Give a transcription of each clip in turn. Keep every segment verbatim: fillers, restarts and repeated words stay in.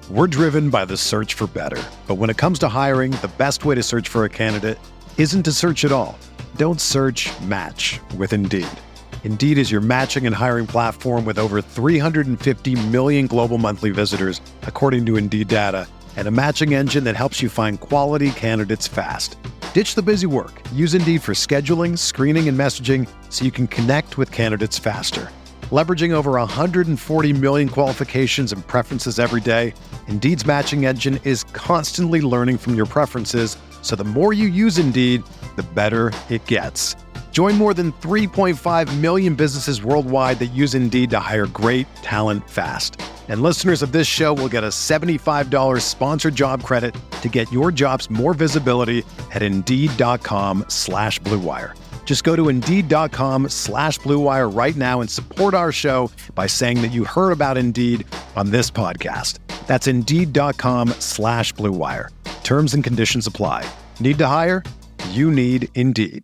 We're driven by the search for better. But when it comes to hiring, the best way to search for a candidate isn't to search at all. Don't search, match with Indeed. Indeed is your matching and hiring platform with over three hundred fifty million global monthly visitors, according to Indeed data, and a matching engine that helps you find quality candidates fast. Ditch the busy work. Use Indeed for scheduling, screening, and messaging so you can connect with candidates faster. Leveraging over one hundred forty million qualifications and preferences every day, Indeed's matching engine is constantly learning from your preferences, so the more you use Indeed, the better it gets. Join more than three point five million businesses worldwide that use Indeed to hire great talent fast. And listeners of this show will get a seventy-five dollars sponsored job credit to get your jobs more visibility at Indeed.com slash Blue Wire. Just go to Indeed.com slash Blue Wire right now and support our show by saying that you heard about Indeed on this podcast. That's Indeed.com slash Blue Wire. Terms and conditions apply. Need to hire? You need Indeed.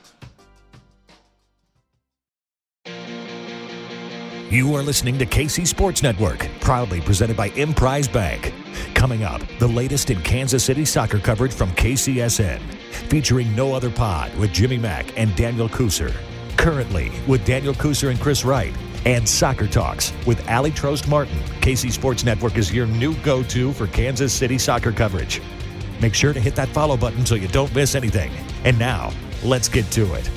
You are listening to K C Sports Network, proudly presented by Emprise Bank. Coming up, the latest in Kansas City soccer coverage from K C S N, featuring No Other Pod with Jimmy Mack and Daniel Kuser. Currently, with Daniel Kuser and Chris Wright, and Soccer Talks with Ali Trost Martin. K C Sports Network is your new go-to for Kansas City soccer coverage. Make sure to hit that follow button so you don't miss anything. And now, let's get to it.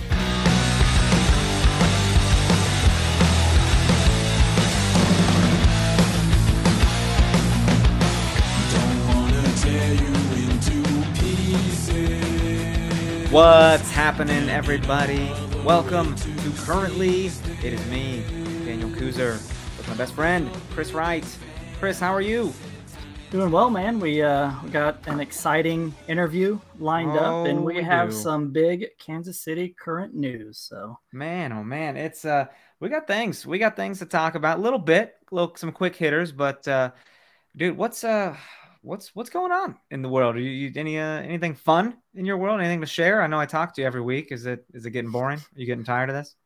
What's happening, everybody? Welcome to Currently. It is me, Daniel Kuser, with my best friend, Chris Wright. Chris, how are you? Doing well, man. We uh we got an exciting interview lined Oh, up, and we, we have do. some big Kansas City current news. So Man, oh man, it's uh, we got things, we got things to talk about. A little bit, little some quick hitters, but uh, dude, what's uh, what's what's going on in the world? Are you, you any uh, anything fun in your world? Anything to share? I know I talk to you every week. Is it is it getting boring? Are you getting tired of this?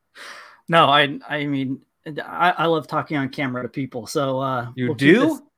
no, I I mean I, I love talking on camera to people. So uh, You we'll keep do? this-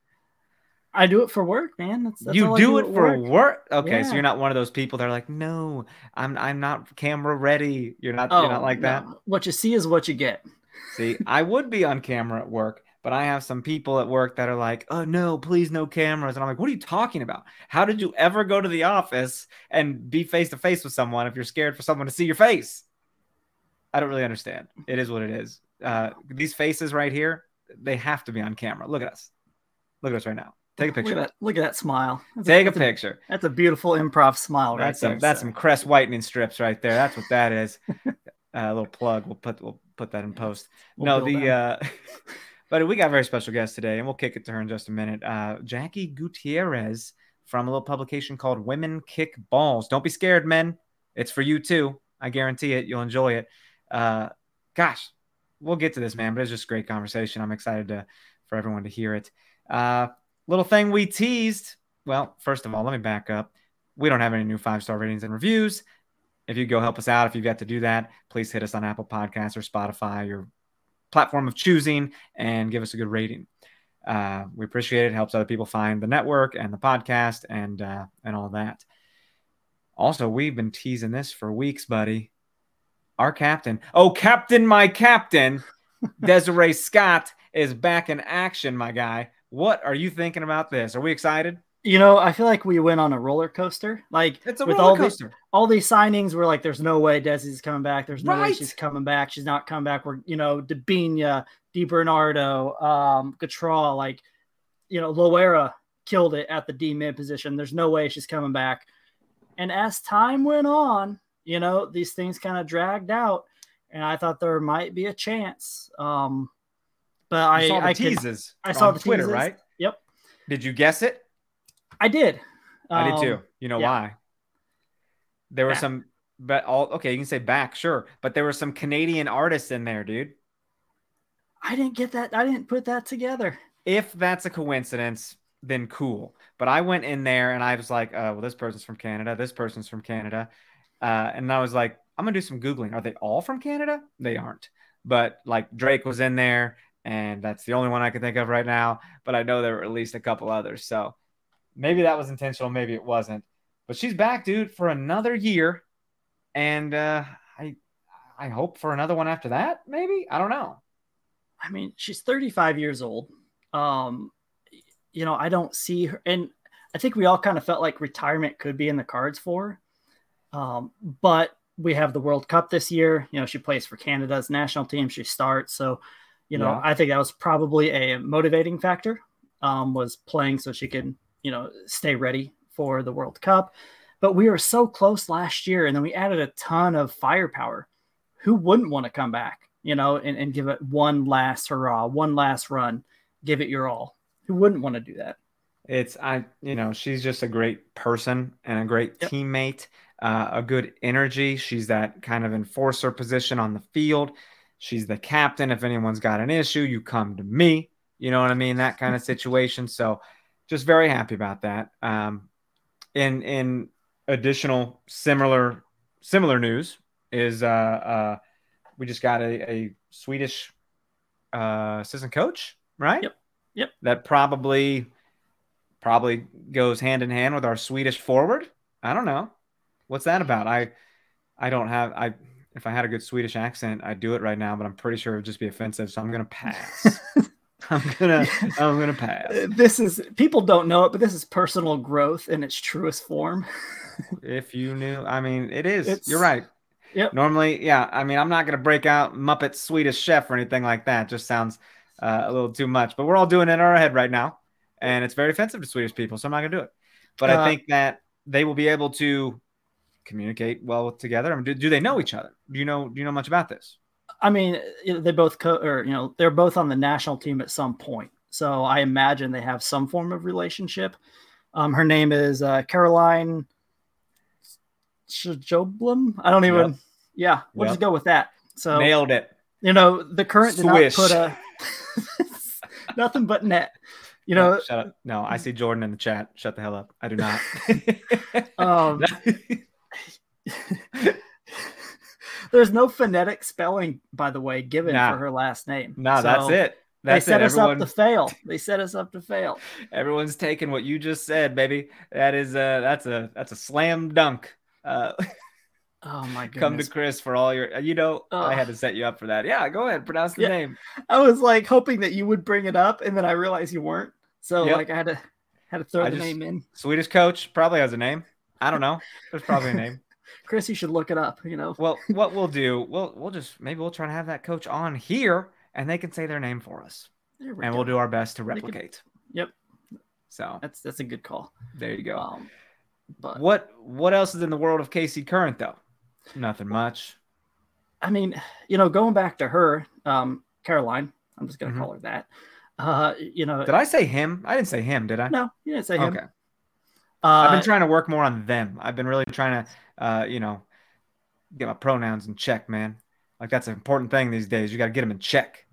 I do it for work, man. That's, that's You all I do at it for work. work? Okay, so Yeah. you're not one of those people that are like, no, I'm I'm not camera ready. You're not Oh, you're not like that. no. What you see is what you get. See, I would be on camera at work, but I have some people at work that are like, oh no, please no cameras. And I'm like, what are you talking about? How did you ever go to the office and be face to face with someone if you're scared for someone to see your face? I don't really understand. It is what it is. Uh, these faces right here, they have to be on camera. Look at us. Look at us right now. Take a Look picture. at that! Look at that smile. That's Take a that's picture. That's a beautiful improv smile right That's there. some that's so. some crest whitening strips right there. That's what that is. Uh, a little plug. We'll put we'll put that in post. We'll no, build the them. uh, but we got a very special guest today, and we'll kick it to her in just a minute. Uh, Jackie Gutierrez from a little publication called Women Kick Balls. Don't be scared, men. It's for you too. I guarantee it. You'll enjoy it. Uh, gosh, we'll get to this, man. But it's just a great conversation. I'm excited to for everyone to hear it. Uh, little thing we teased. Well, first of all, let me back up. We don't have any new five-star ratings and reviews. If you go help us out, if you've got to do that, please hit us on Apple Podcasts or Spotify, your platform of choosing, and give us a good rating. Uh, we appreciate it. It helps other people find the network and the podcast and uh, and all that. Also, we've been teasing this for weeks, buddy. Our captain, oh, captain, my captain, Desiree Scott is back in action, my guy. What are you thinking about this? Are we excited? You know, I feel like we went on a roller coaster. Like It's a with roller all coaster. The, all these signings, we're like, there's no way Desi's coming back. There's no way Right. she's coming back. She's not coming back. We're, you know, Debinha, Di Bernardo, um, Gatral, like, you know, Loera killed it at the D mid position. There's no way she's coming back. And as time went on, you know, these things kind of dragged out, and I thought there might be a chance. Um, but I You saw the I could- teases I saw on the Twitter, teases. right? Yep, Did you guess it? I did. I did Um, too. You know yeah. why? There were Back. some, but all okay. You can say back, sure, but there were some Canadian artists in there, dude. I didn't get that. I didn't put that together. If that's a coincidence, then cool. But I went in there and I was like, uh, well, this person's from Canada. This person's from Canada. Uh, and I was like, I'm going to do some Googling. Are they all from Canada? They aren't. But like Drake was in there and that's the only one I can think of right now. But I know there were at least a couple others. So maybe that was intentional, maybe it wasn't. But she's back, dude, for another year, and uh, I I hope for another one after that. Maybe, I don't know. I mean, she's thirty-five years old. Um, you know, I don't see her, and I think we all kind of felt like retirement could be in the cards for her. Um, but we have the World Cup this year. You know, she plays for Canada's national team. She starts. So, you know, yeah. I think that was probably a motivating factor, um, was playing so she could, you know, stay ready for the World Cup. But we were so close last year, and then we added a ton of firepower. Who wouldn't want to come back, you know, and, and give it one last hurrah, one last run, give it your all? Who wouldn't want to do that? It's, I, you know, she's just a great person and a great yep. teammate, uh, a good energy. She's that kind of enforcer position on the field. She's the captain. If anyone's got an issue, you come to me, you know what I mean? That kind of situation. So just very happy about that. Um, in, in additional similar, similar news is, uh, uh, we just got a, a Swedish, uh, assistant coach, right? Yep. Yep. That probably, probably goes hand in hand with our Swedish forward. I don't know. What's that about? I, I don't have, I, if I had a good Swedish accent, I'd do it right now, but I'm pretty sure it would just be offensive. So I'm going to pass. I'm going to, I'm going to pass. This is, people don't know it, but this is personal growth in its truest form. If you knew, I mean, it is, It's, you're right. Yep. Normally, yeah. I mean, I'm not going to break out Muppet Swedish Chef or anything like that. Just sounds uh, a little too much, but we're all doing it in our head right now. And it's very offensive to Swedish people, so I'm not going to do it. But uh, I think that they will be able to communicate well together. I mean, do, do they know each other? Do you know? Do you know much about this? I mean, they both, co- or you know, they're both on the national team at some point. So I imagine they have some form of relationship. Um, her name is uh, Caroline Sjöblom. I don't even. Yep. Yeah, we'll yep. just go with that. So nailed it. You know, the current did Swish. not put a nothing but net. You know, no, shut up. No, I see Jordan in the chat. Shut the hell up. I do not. um, there's no phonetic spelling, by the way, given nah. for her last name. No, nah, so that's it. That's they set it. us Everyone... up to fail. They set us up to fail. Everyone's taking what you just said, baby. That is a that's a that's a slam dunk. Uh, oh my goodness. Come to Chris for all your. You know, oh. I had to set you up for that. Yeah, go ahead. Pronounce the yeah. name. I was like hoping that you would bring it up, and then I realized you weren't. So yep. like I had to had to throw I the just, name in. Swedish coach probably has a name. I don't know. There's probably a name. Chris, you should look it up. You know. Well, what we'll do, we'll we'll just maybe we'll try to have that coach on here, and they can say their name for us, we and go. We'll do our best to replicate. Can, yep. So that's that's a good call. There you go. Um, but what what else is in the world of K C Current though? Nothing much. I mean, you know, going back to her, um, Caroline. I'm just gonna mm-hmm. call her that. Uh, you know, did I say him? I didn't say him, did I? No, you didn't say him. Okay. Uh, I've been trying to work more on them. I've been really trying to, uh, you know, get my pronouns in check, man. Like that's an important thing these days. You got to get them in check.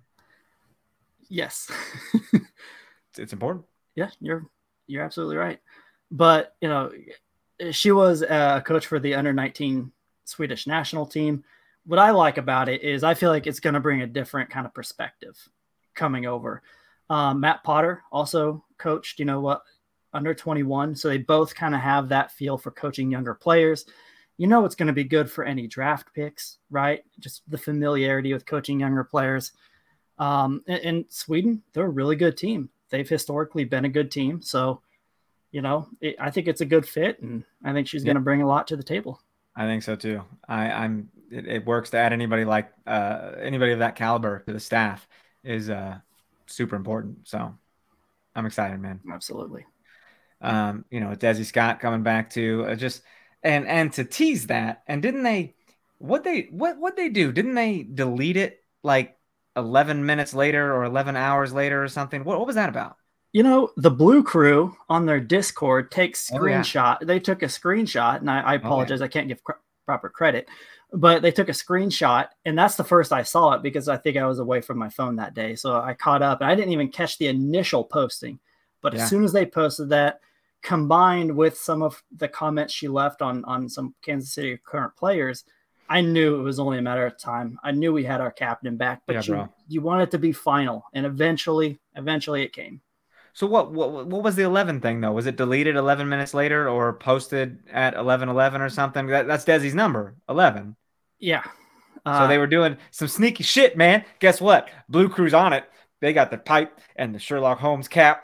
Yes, it's, it's important. Yeah, you're you're absolutely right. But you know, she was a coach for the under nineteen Swedish national team. What I like about it is I feel like it's going to bring a different kind of perspective coming over. Um, Matt Potter also coached, you know what, under twenty-one. So they both kind of have that feel for coaching younger players. You know, it's going to be good for any draft picks, right? Just the familiarity with coaching younger players. Um, and, and Sweden, they're a really good team. They've historically been a good team. So, you know, it, I think it's a good fit, and I think she's yeah. going to bring a lot to the table. I think so too. I, I'm, it, it works to add anybody like, uh, anybody of that caliber to the staff is, uh, super important. So I'm excited, man. Absolutely. Um, you know, Desi Scott coming back to uh, just, and, and to tease that. And didn't they, what they, what, what they do? Didn't they delete it like eleven minutes later or eleven hours later or something? What, what was that about? You know, the Blue Crew on their Discord takes screenshot. Oh, yeah. They took a screenshot, and I, I apologize. Oh, yeah. I can't give cr- proper credit, but they took a screenshot, and that's the first I saw it because I think I was away from my phone that day. So I caught up, and I didn't even catch the initial posting. But yeah. as soon as they posted that, combined with some of the comments she left on, on some Kansas City current players, I knew it was only a matter of time. I knew we had our captain back, but Yeah, you, bro. you want it to be final, and eventually, eventually it came. So what, what what was the eleven thing though? Was it deleted eleven minutes later or posted at eleven eleven or something? That, that's Desi's number, eleven. Yeah. So Uh, they were doing some sneaky shit, man. Guess what? Blue Crew's on it. They got the pipe and the Sherlock Holmes cap.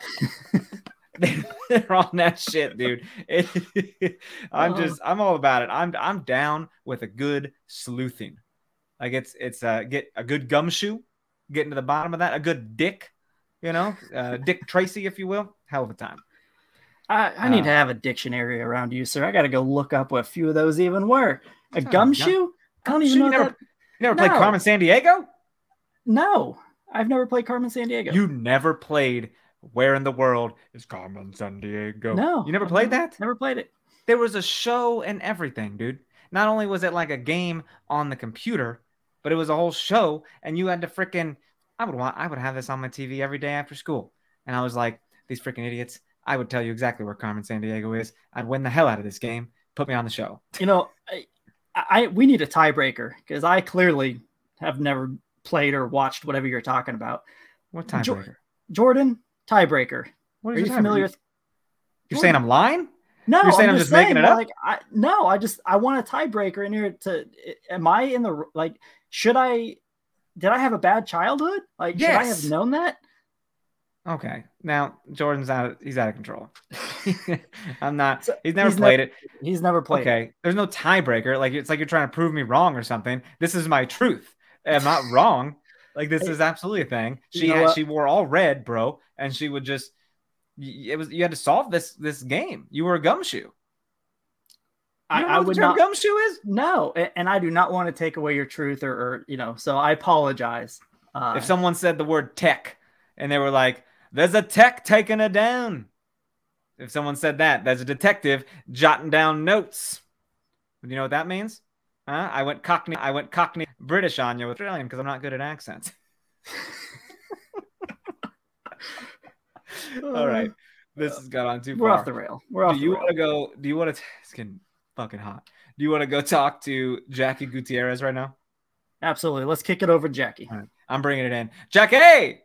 They're on that shit, dude. It, I'm just, I'm all about it. I'm, I'm down with a good sleuthing. Like it's, it's uh, get a good gumshoe, getting to the bottom of that. A good dick, you know, uh, Dick Tracy, if you will. Hell of a time. I, I need Uh, to have a dictionary around you, sir. I got to go look up what a few of those even were. A Oh, gumshoe? I don't even you know never, that. you never No. played Carmen Sandiego? No, I've never played Carmen Sandiego. You never played Where in the World is Carmen Sandiego? No, You never I've played never, that? Never played it. There was a show and everything, dude. Not only was it like a game on the computer, but it was a whole show, and you had to freaking. I would want. I would have this on my T V every day after school, and I was like, these freaking idiots. I would tell you exactly where Carmen Sandiego is. I'd win the hell out of this game. Put me on the show. You know, I, I we need a tiebreaker because I clearly have never played or watched whatever you're talking about. What tiebreaker? Jordan, tiebreaker. What Are is you your familiar tiebreaker? with? You're saying I'm lying? No, You're saying I'm I'm just, just making saying, it up? Like, I, no, I just I want a tiebreaker in here. To am I in the like? Should I? Did I have a bad childhood? Like, should I Yes. have known that? Okay. Now Jordan's out. Of, he's out of control. I'm not. So, He's never he's played never- it. He's never played. Okay. It. There's no tiebreaker. Like it's like you're trying to prove me wrong or something. This is my truth. I'm not wrong. Like this is absolutely a thing. She You know had. what? She wore all red, bro, and she would just. It was you had to solve this this game. You were a gumshoe. You I, don't I know what would the term not. gumshoe is. No, a- and I do not want to take away your truth or, or you know. So I apologize. Uh, If someone said the word tech and they were like, "There's a tech taking her down." If someone said that, there's a detective jotting down notes. Do you know what that means? Huh? I went Cockney. I went Cockney British on you, Australian, because I'm not good at accents. All right, this has got on too we're far. off the rail. We're off Do the you rail. want to go? Do you want to? It's getting fucking hot. Do you want to go talk to Jackie Gutierrez right now? Absolutely. Let's kick it over, to Jackie. All right, I'm bringing it in, Jackie.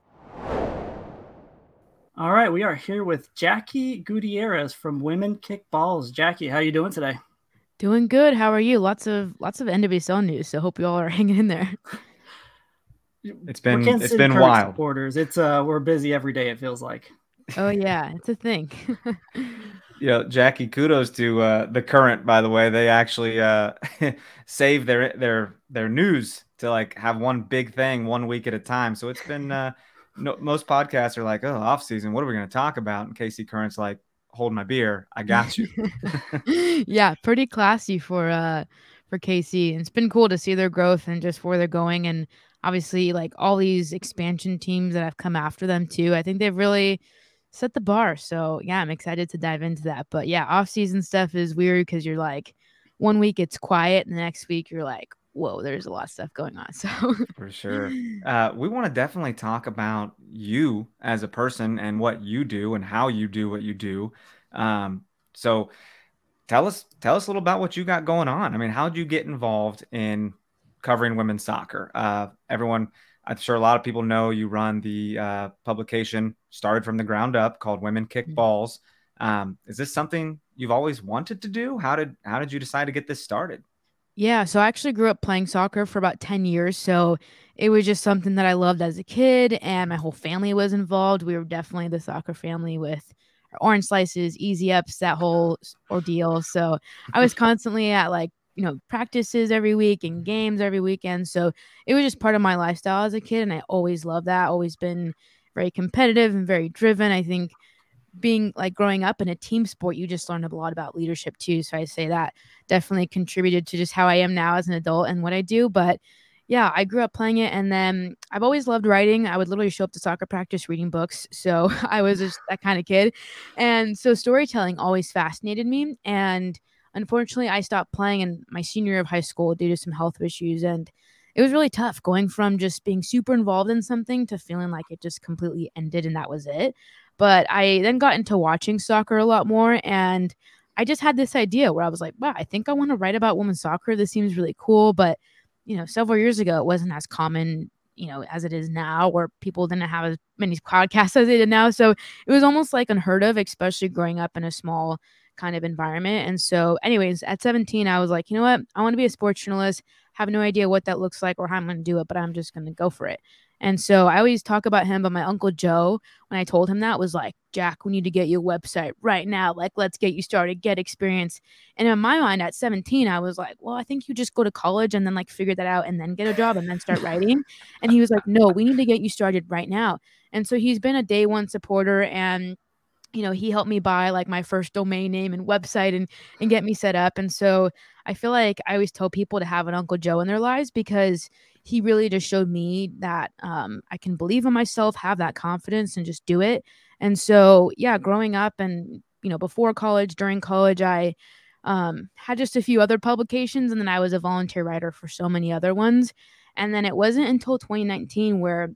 All right, we are here with Jackie Gutierrez from Women Kick Balls. Jackie, how are you doing today? Doing good. How are you? Lots of lots of N W S L news. So hope you all are hanging in there. It's been We're Kansas it's City been Current wild. Supporters. It's uh, we're busy every day. It feels like. Oh yeah, it's a thing. You know, Jackie, kudos to uh, the Current. By the way, they actually uh, save their their their news to like have one big thing one week at a time. So it's been uh, no, most podcasts are like, oh, off season. What are we going to talk about? And K C Current's like, hold my beer. I got you. Yeah, pretty classy for uh for K C. And it's been cool to see their growth and just where they're going. And obviously, like all these expansion teams that have come after them too. I think they've really set the bar. So yeah, I'm excited to dive into that. But yeah, off season stuff is weird because you're like one week it's quiet and the next week you're like, whoa, there's a lot of stuff going on. So For sure. Uh, we want to definitely talk about you as a person and what you do and how you do what you do. Um, so tell us tell us a little about what you got going on. I mean, how did you get involved in covering women's soccer? Uh, everyone, I'm sure a lot of people know you run the uh, publication started from the ground up called Women Kick Balls. Um, is this something you've always wanted to do? How did how did you decide to get this started? Yeah, so I actually grew up playing soccer for about ten years. So it was just something that I loved as a kid, and my whole family was involved. We were definitely the soccer family with our orange slices, easy ups, that whole s- ordeal. So I was constantly at like, you know, practices every week and games every weekend. So it was just part of my lifestyle as a kid. And I always loved that. Always been very competitive and very driven. I think being like growing up in a team sport, you just learn a lot about leadership too. So I say that definitely contributed to just how I am now as an adult and what I do. But yeah, I grew up playing it, and then I've always loved writing. I would literally show up to soccer practice reading books. So I was just that kind of kid. And so storytelling always fascinated me. And unfortunately, I stopped playing in my senior year of high school due to some health issues. And it was really tough going from just being super involved in something to feeling like it just completely ended and that was it. But I then got into watching soccer a lot more, and I just had this idea where I was like, wow, I think I want to write about women's soccer. This seems really cool. But, you know, several years ago, it wasn't as common, you know, as it is now, where people didn't have as many podcasts as they did now. So it was almost like unheard of, especially growing up in a small kind of environment. And so anyways, at seventeen, I was like, you know what? I want to be a sports journalist. Have no idea what that looks like or how I'm going to do it, but I'm just going to go for it. And so I always talk about him, but my Uncle Joe, when I told him that, was like, Jack, we need to get you a website right now. Like, let's get you started, get experience. And in my mind at seventeen, I was like, well, I think you just go to college and then like figure that out and then get a job and then start writing. And he was like, no, we need to get you started right now. And so he's been a day one supporter, and you know, he helped me buy like my first domain name and website and and get me set up. And so I feel like I always tell people to have an Uncle Joe in their lives, because he really just showed me that um, I can believe in myself, have that confidence, and just do it. And so, yeah, growing up and, you know, before college, during college, I um, had just a few other publications, and then I was a volunteer writer for so many other ones. And then it wasn't until twenty nineteen where,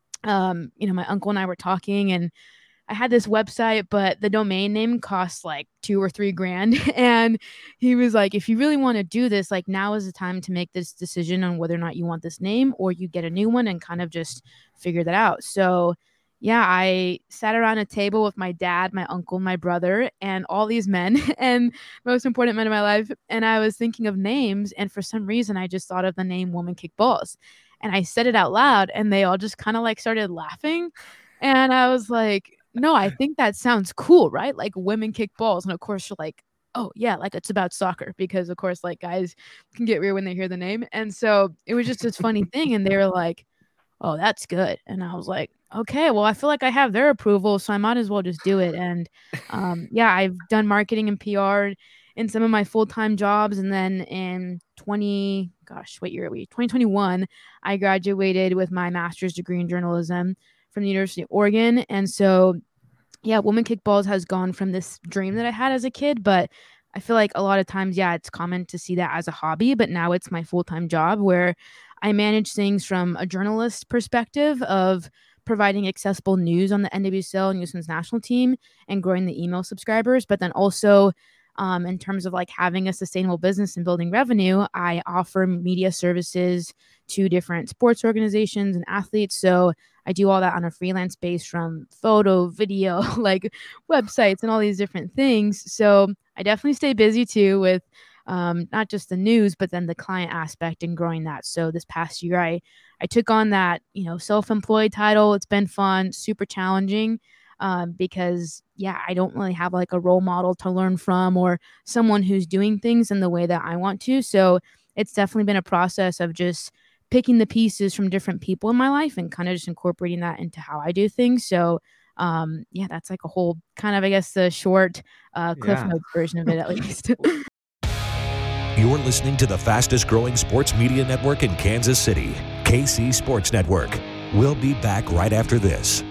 um, you know, my uncle and I were talking, and I had this website, but the domain name costs like two or three grand. And he was like, if you really want to do this, like now is the time to make this decision on whether or not you want this name, or you get a new one and kind of just figure that out. So yeah, I sat around a table with my dad, my uncle, my brother, and all these men and most important men in my life. And I was thinking of names. And for some reason, I just thought of the name Women Kick Balls. And I said it out loud, and they all just kind of like started laughing. And I was like, no, I think that sounds cool, right? Like women kick balls. And of course you're like, oh yeah, like it's about soccer, because of course like guys can get weird when they hear the name. And so it was just this funny thing. And they were like, oh, that's good. And I was like, okay, well, I feel like I have their approval, so I might as well just do it. And um, yeah, I've done marketing and P R in some of my full-time jobs. And then in twenty, gosh, what year are we? twenty twenty-one, I graduated with my master's degree in journalism from the University of Oregon. And so, yeah, Women Kick Balls has gone from this dream that I had as a kid, but I feel like a lot of times, yeah, it's common to see that as a hobby, but now it's my full-time job, where I manage things from a journalist perspective of providing accessible news on the N W S L and U S Men's national team and growing the email subscribers. But then also um, in terms of like having a sustainable business and building revenue, I offer media services to different sports organizations and athletes. So I do all that on a freelance base, from photo, video, like websites and all these different things. So I definitely stay busy too with um, not just the news, but then the client aspect and growing that. So this past year, I, I took on that, you know, self-employed title. It's been fun, super challenging um, because, yeah, I don't really have like a role model to learn from or someone who's doing things in the way that I want to. So it's definitely been a process of just picking the pieces from different people in my life and kind of just incorporating that into how I do things. So um, yeah, that's like a whole kind of, I guess, the short uh, Cliff Yeah. Notes version of it at least. You're listening to the fastest growing sports media network in Kansas City, K C Sports Network. We'll be back right after this.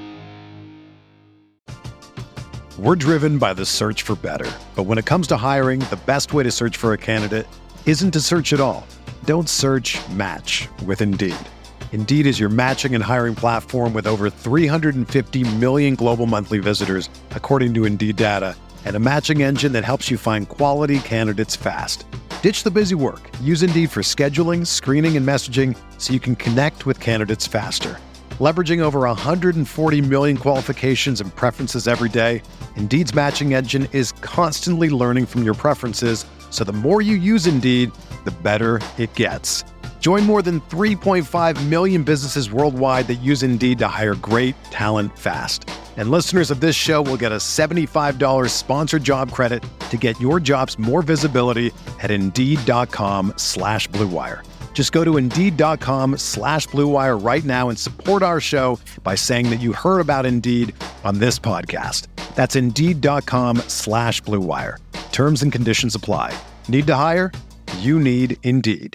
We're driven by the search for better. But when it comes to hiring, the best way to search for a candidate isn't to search at all. Don't search, match with Indeed. Indeed is your matching and hiring platform with over three hundred fifty million global monthly visitors, according to Indeed data, and a matching engine that helps you find quality candidates fast. Ditch the busy work. Use Indeed for scheduling, screening, and messaging so you can connect with candidates faster. Leveraging over one hundred forty million qualifications and preferences every day, Indeed's matching engine is constantly learning from your preferences, so the more you use Indeed, the better it gets. Join more than three point five million businesses worldwide that use Indeed to hire great talent fast. And listeners of this show will get a seventy-five dollars sponsored job credit to get your jobs more visibility at Indeed.com slash Blue Wire. Just go to Indeed.com slash Blue Wire right now and support our show by saying that you heard about Indeed on this podcast. That's Indeed.com slash Blue Wire. Terms and conditions apply. Need to hire? You need Indeed.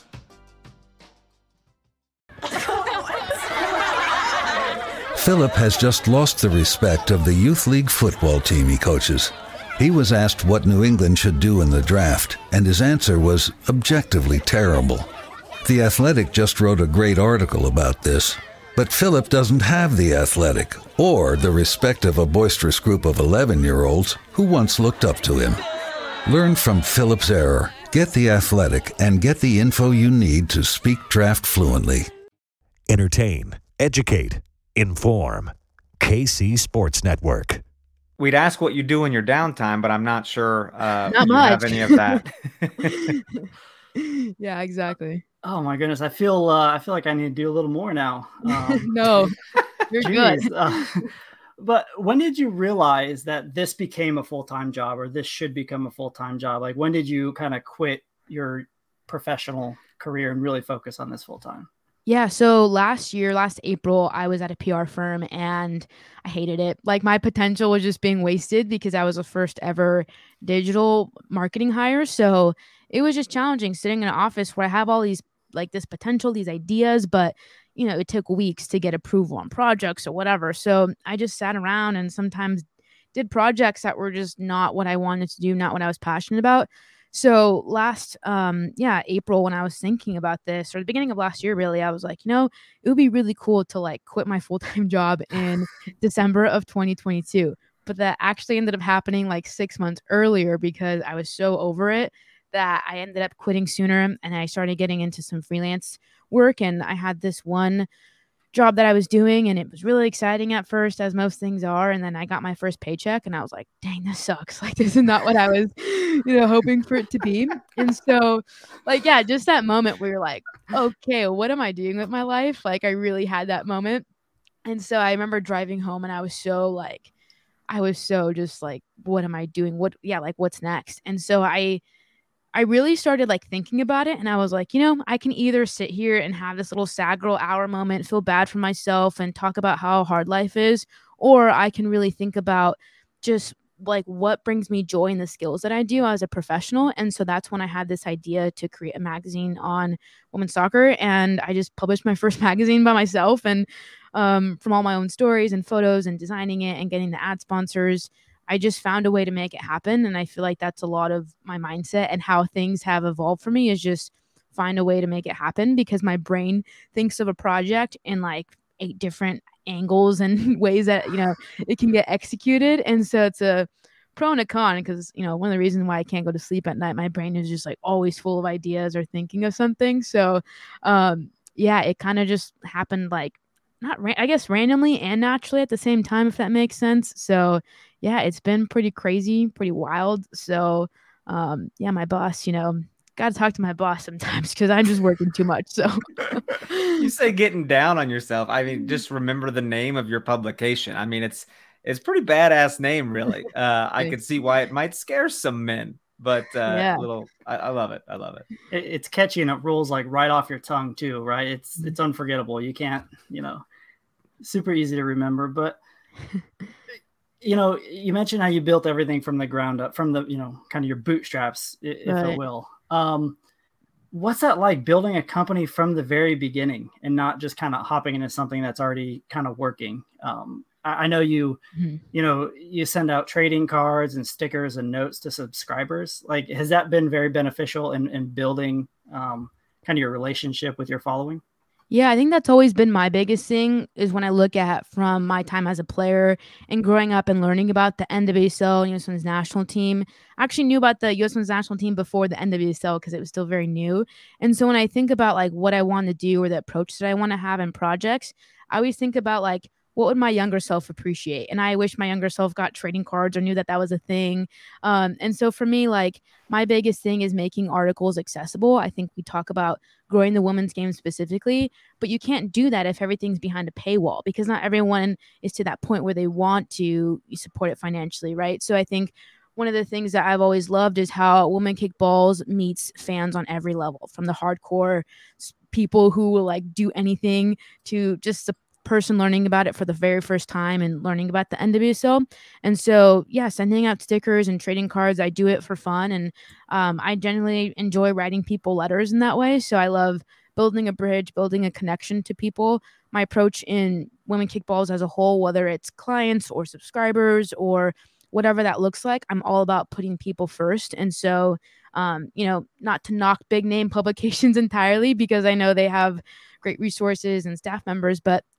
Philip has just lost the respect of the youth league football team he coaches. He was asked what New England should do in the draft, and his answer was objectively terrible. The Athletic just wrote a great article about this, but Philip doesn't have the Athletic or the respect of a boisterous group of eleven-year-olds who once looked up to him. Learn from Philip's error. Get The Athletic and get the info you need to speak draft fluently. Entertain, educate, inform. K C Sports Network. We'd ask what you do in your downtime, but I'm not sure uh, Not you much. have any of that. Yeah, exactly. Oh my goodness, I feel uh, I feel like I need to do a little more now. Um, No, you're good. Jeez, uh, but when did you realize that this became a full-time job, or this should become a full-time job? Like, when did you kind of quit your professional career and really focus on this full-time? Yeah, so last year, last April, I was at a P R firm and I hated it. Like, my potential was just being wasted because I was the first ever digital marketing hire. So it was just challenging sitting in an office where I have all these, like, this potential, these ideas, but you know, it took weeks to get approval on projects or whatever. So I just sat around and sometimes did projects that were just not what I wanted to do, not what I was passionate about. So last, um, yeah, April, when I was thinking about this, or the beginning of last year, really, I was like, you know, it would be really cool to like quit my full-time job in December of twenty twenty-two. But that actually ended up happening like six months earlier because I was so over it that I ended up quitting sooner, and I started getting into some freelance work. And I had this one job that I was doing, and it was really exciting at first, as most things are. And then I got my first paycheck and I was like, dang, this sucks. Like, this is not what I was, you know, hoping for it to be. And so like, yeah, just that moment where you're like, okay, what am I doing with my life? Like, I really had that moment. And so I remember driving home and I was so like, I was so just like, what am I doing? What, yeah, like what's next? And so I, I really started like thinking about it, and I was like, you know, I can either sit here and have this little sad girl hour moment, feel bad for myself and talk about how hard life is, or I can really think about just like what brings me joy in the skills that I do as a professional. And so that's when I had this idea to create a magazine on women's soccer, and I just published my first magazine by myself, and um, from all my own stories and photos and designing it and getting the ad sponsors, I just found a way to make it happen. And I feel like that's a lot of my mindset and how things have evolved for me, is just find a way to make it happen, because my brain thinks of a project in like eight different angles and ways that, you know, it can get executed. And so it's a pro and a con, because, you know, one of the reasons why I can't go to sleep at night, my brain is just like always full of ideas or thinking of something. So um, yeah, it kind of just happened like, not, ra- I guess, randomly and naturally at the same time, if that makes sense. So yeah, it's been pretty crazy, pretty wild. So um, yeah, my boss, you know, got to talk to my boss sometimes because I'm just working too much. So You say getting down on yourself. I mean, just remember the name of your publication. I mean, it's it's pretty badass name, really. Uh, I could see why it might scare some men, but uh, Yeah. little, I, I love it. I love it. It, it's catchy and it rolls like right off your tongue too, right? It's it's unforgettable. You can't, you know, super easy to remember. But you know, you mentioned how you built everything from the ground up, from the, you know, kind of your bootstraps, i- if Right. it will. Um, what's that like, building a company from the very beginning and not just kind of hopping into something that's already kind of working? Um, I, I know you, Mhm. you know, you send out trading cards and stickers and notes to subscribers. Like, has that been very beneficial in, in building um, kind of your relationship with your following? Yeah, I think that's always been my biggest thing, is when I look at from my time as a player and growing up and learning about the N W S L, U S Women's National Team. I actually knew about the U S Women's National Team before the N W S L because it was still very new. And so when I think about like what I want to do or the approach that I want to have in projects, I always think about like, what would my younger self appreciate? And I wish my younger self got trading cards or knew that that was a thing. Um, and so for me, like my biggest thing is making articles accessible. I think we talk about growing the women's game specifically, but you can't do that if everything's behind a paywall, because not everyone is to that point where they want to support it financially, right? So I think one of the things that I've always loved is how Women Kick Balls meets fans on every level, from the hardcore s- people who will like do anything to just the person learning about it for the very first time and learning about the N W S L. And so, yeah, sending out stickers and trading cards, I do it for fun. And um, I generally enjoy writing people letters in that way. So I love building a bridge, building a connection to people. My approach in Women Kick Balls as a whole, whether it's clients or subscribers or whatever that looks like, I'm all about putting people first. And so, um, you know, not to knock big name publications entirely, because I know they have great resources and staff members, but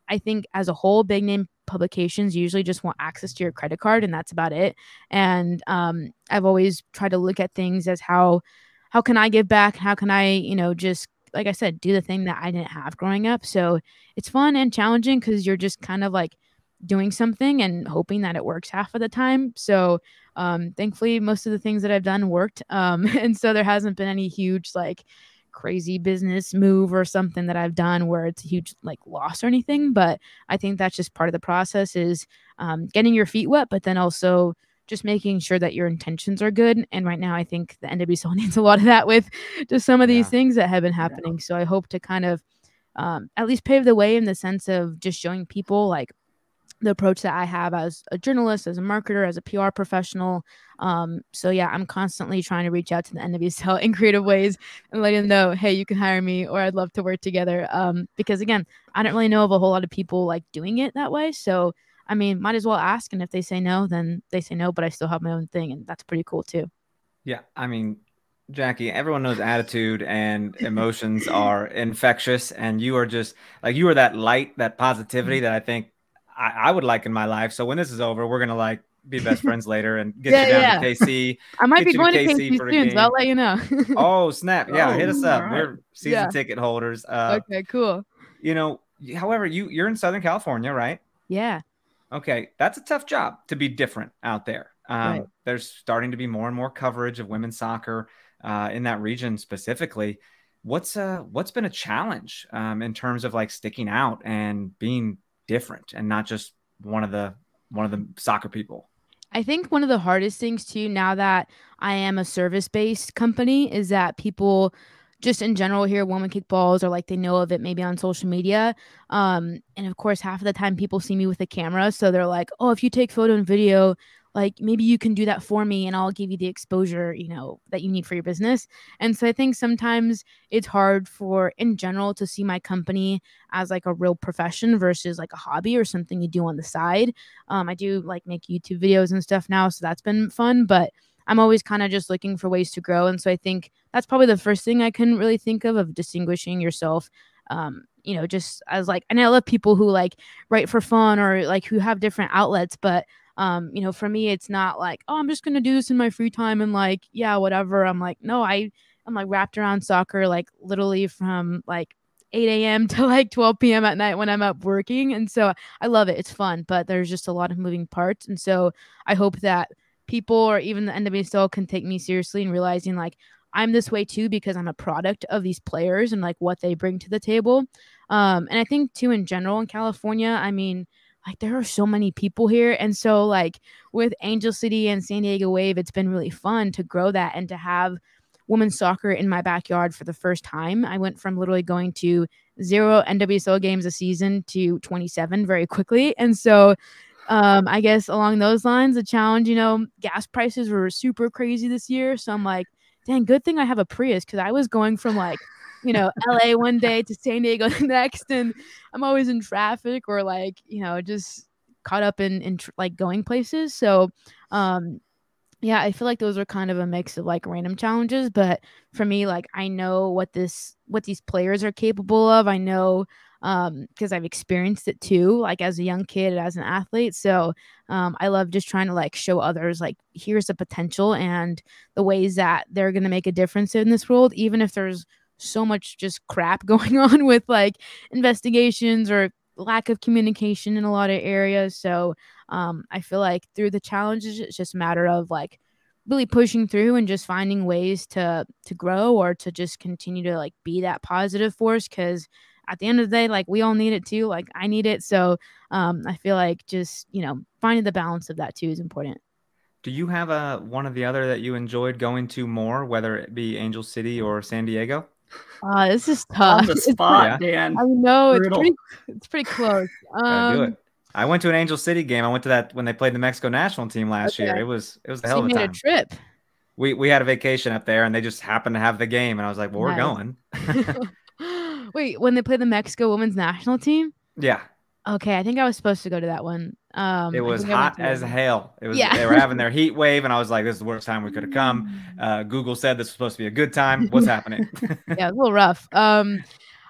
I think as a whole, big name publications usually just want access to your credit card, and that's about it. And um, I've always tried to look at things as how how can I give back? How can I, you know, just like I said, do the thing that I didn't have growing up. So it's fun and challenging because you're just kind of like doing something and hoping that it works half of the time. So um, thankfully, most of the things that I've done worked. Um, and so there hasn't been any huge like crazy business move or something that I've done where it's a huge like loss or anything. But I think that's just part of the process is um, getting your feet wet, but then also just making sure that your intentions are good. And right now, I think the N W S L needs a lot of that with just some of these Yeah. things that have been happening. Yeah. So I hope to kind of um, at least pave the way in the sense of just showing people like the approach that I have as a journalist, as a marketer, as a P R professional. Um, so yeah, I'm constantly trying to reach out to the N W S L in creative ways and letting them know, hey, you can hire me or I'd love to work together. Um, because again, I don't really know of a whole lot of people like doing it that way. So I mean, might as well ask. And if they say no, then they say no, but I still have my own thing. And that's pretty cool too. Yeah. I mean, Jackie, everyone knows attitude and emotions are infectious. And you are just like, you are that light, that positivity that I think I, I would like in my life. So when this is over, we're going to like be best friends later and get yeah, you down yeah. to K C. I might be to going to K C K C for a soon, so game. I'll let you know. Oh, snap. Yeah. Oh, hit us up. all right. We're season Yeah. ticket holders. Uh, okay, cool. You know, however, you, you're in Southern California, right? Yeah. Okay, that's a tough job to be different out there. Um, Right. There's starting to be more and more coverage of women's soccer uh, in that region specifically. What's uh what's been a challenge um, in terms of like sticking out and being different and not just one of the one of the soccer people? I think one of the hardest things too, now that I am a service-based company, is that people just in general hear woman kick balls or like they know of it maybe on social media. Um, and of course, half of the time people see me with a camera. So they're like, oh, if you take photo and video, like maybe you can do that for me and I'll give you the exposure, you know, that you need for your business. And so I think sometimes it's hard for in general to see my company as like a real profession versus like a hobby or something you do on the side. Um, I do like make YouTube videos and stuff now, so that's been fun, but I'm always kind of just looking for ways to grow. And so I think that's probably the first thing I couldn't really think of, of distinguishing yourself, um, you know, just as like, and I love people who like write for fun or like who have different outlets. But, um, you know, for me, it's not like, oh, I'm just going to do this in my free time and like, yeah, whatever. I'm like, no, I, I'm like wrapped around soccer, like literally from like eight a.m. to like twelve p.m. at night when I'm up working. And so I love it. It's fun, but there's just a lot of moving parts. And so I hope that people or even the N W S L can take me seriously and realizing like I'm this way too because I'm a product of these players and like what they bring to the table. Um, and I think too in general in California, I mean, like there are so many people here. And so like with Angel City and San Diego Wave, it's been really fun to grow that and to have women's soccer in my backyard for the first time. I went from literally going to zero N W S L games a season to twenty-seven very quickly. And so Um, I guess along those lines, the challenge, you know, gas prices were super crazy this year. So I'm like, dang, good thing I have a Prius because I was going from like, you know, L A one day to San Diego the next. And I'm always in traffic or like, you know, just caught up in, in tr- like going places. So, um, yeah, I feel like those are kind of a mix of like random challenges. But for me, like I know what this, what these players are capable of. I know um because I've experienced it too, like as a young kid, as an athlete. So um I love just trying to like show others like here's the potential and the ways that they're going to make a difference in this world, even if there's so much just crap going on with like investigations or lack of communication in a lot of areas. So um I feel like through the challenges, it's just a matter of like really pushing through and just finding ways to to grow or to just continue to like be that positive force, because at the end of the day, like we all need it too. Like I need it. So um, I feel like just, you know, finding the balance of that too is important. Do you have a one or the other that you enjoyed going to more, whether it be Angel City or San Diego? Uh, this is tough. On the spot, Yeah. Dan. I know it's Brutal. pretty, it's pretty close. Gotta do Um, it. I went to an Angel City game. I went to that when they played the Mexico national team last year. Okay. It was it was a so hell you of a made a time. trip. We we had a vacation up there, and they just happened to have the game, and I was like, "Well, we're Nice. going." Wait, when they played the Mexico women's national team? Yeah, Okay, I think I was supposed to go to that one. Um, it I was think I went hot to that as one. hell. It was Yeah. they were having their heat wave, and I was like, "This is the worst time we could have come." Uh, Google said this was supposed to be a good time. What's happening? Yeah, it was a little rough. Um,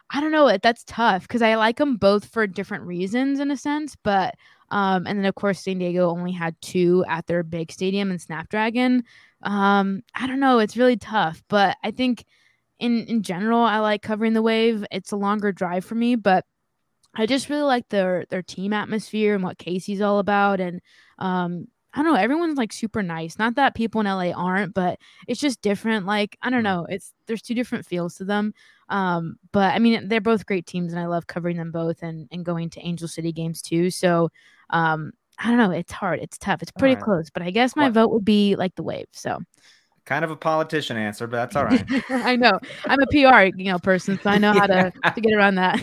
I don't know. That's tough because I like them both for different reasons in a sense. But um, and then of course San Diego only had two at their big stadium in Snapdragon. Um, I don't know. It's really tough, but I think in in general I like covering the Wave. It's a longer drive for me, but I just really like their their team atmosphere and what Casey's all about. And um, I don't know, everyone's like super nice. Not that people in L A aren't, but it's just different. Like, I don't know, it's there's two different feels to them. Um, but I mean, they're both great teams, and I love covering them both and and going to Angel City games too. So um, I don't know, it's hard, it's tough, it's pretty right. close. But I guess my What? vote would be like the Wave. So Kind of a politician answer, but that's all right. I know I'm a P R you know person, so I know how to to get around that.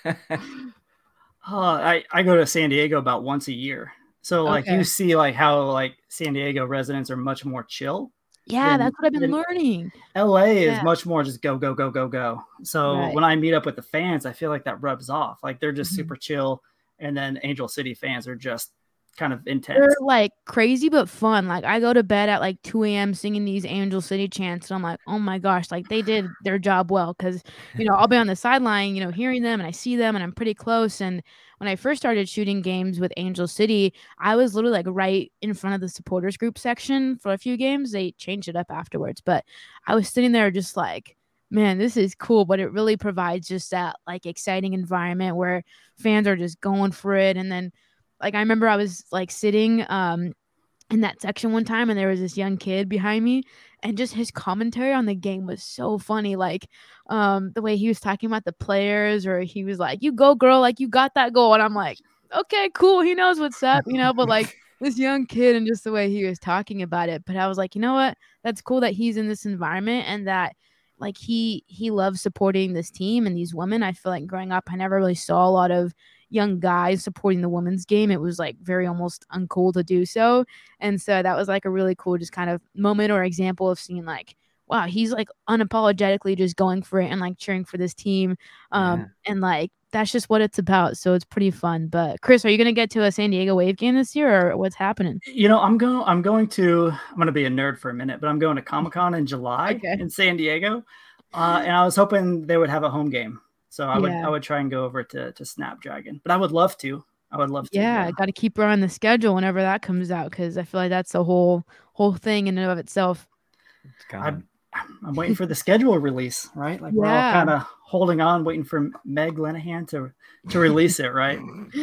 Uh, I, I go to San Diego about once a year. So like Okay. you see like how like San Diego residents are much more chill. Yeah, Then- that's what I've been then- learning. L A is Yeah. much more just go, go, go, go, go. So Right. when I meet up with the fans, I feel like that rubs off. Like they're just Mhm. super chill. And then Angel City fans are just kind of intense. They're like crazy but fun. Like I go to bed at like two a.m. singing these Angel City chants, and I'm like, oh my gosh, like they did their job well. Because you know I'll be on the sideline, you know, hearing them, and I see them, and I'm pretty close. And when I first started shooting games with Angel City, I was literally like right in front of the supporters group section for a few games. They changed it up afterwards, but I was sitting there just like, man, this is cool. But it really provides just that like exciting environment where fans are just going for it. And then like I remember I was like sitting um in that section one time, and there was this young kid behind me, and just his commentary on the game was so funny. Like um the way he was talking about the players, or he was like, you go girl, like you got that goal. And I'm like, okay, cool, he knows what's up, you know. But like this young kid, and just the way he was talking about it. But I was like, you know what, that's cool that he's in this environment, and that like he he loves supporting this team and these women. I feel like growing up I never really saw a lot of young guys supporting the women's game. It was like very almost uncool to do so. And so that was like a really cool just kind of moment or example of seeing like, wow, he's like unapologetically just going for it and like cheering for this team. Um, Yeah. and like that's just what it's about. So it's pretty fun. But Chris, are you gonna get to a San Diego Wave game this year, or what's happening? You know, I'm going. I'm going to. I'm going to be a nerd for a minute, but I'm going to Comic-Con in July Okay. in San Diego, uh, and I was hoping they would have a home game, so I would. Yeah. I would try and go over to to Snapdragon, but I would love to. I would love to. Yeah, I got to keep her on the schedule whenever that comes out, because I feel like that's the whole whole thing in and of itself. It's gone. I'm waiting for the schedule release, right? Like we're all Yeah. kind of holding on, waiting for Meg Linehan to to release it, right?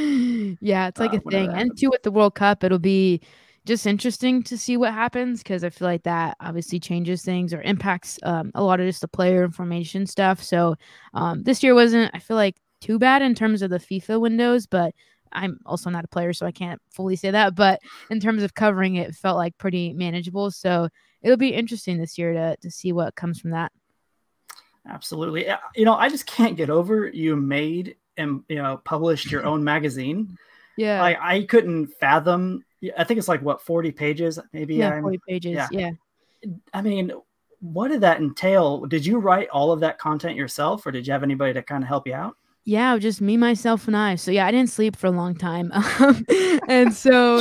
Yeah, it's like Uh, a whenever thing. that And happens. too, with the World Cup, it'll be just interesting to see what happens, because I feel like that obviously changes things or impacts um, a lot of just the player information stuff. So um, this year wasn't, I feel like, too bad in terms of the FIFA windows, but I'm also not a player, so I can't fully say that. But in terms of covering it, it felt like pretty manageable. So it'll be interesting this year to to see what comes from that. Absolutely. Uh, You know, I just can't get over you made and you know published your own magazine. Yeah. Like I couldn't fathom. I think it's like what forty pages, maybe. yeah, I'm- forty pages. yeah. Yeah. I mean, what did that entail? Did you write all of that content yourself, or did you have anybody to kind of help you out? Yeah, just me, myself, and I. So yeah, I didn't sleep for a long time. Um, and so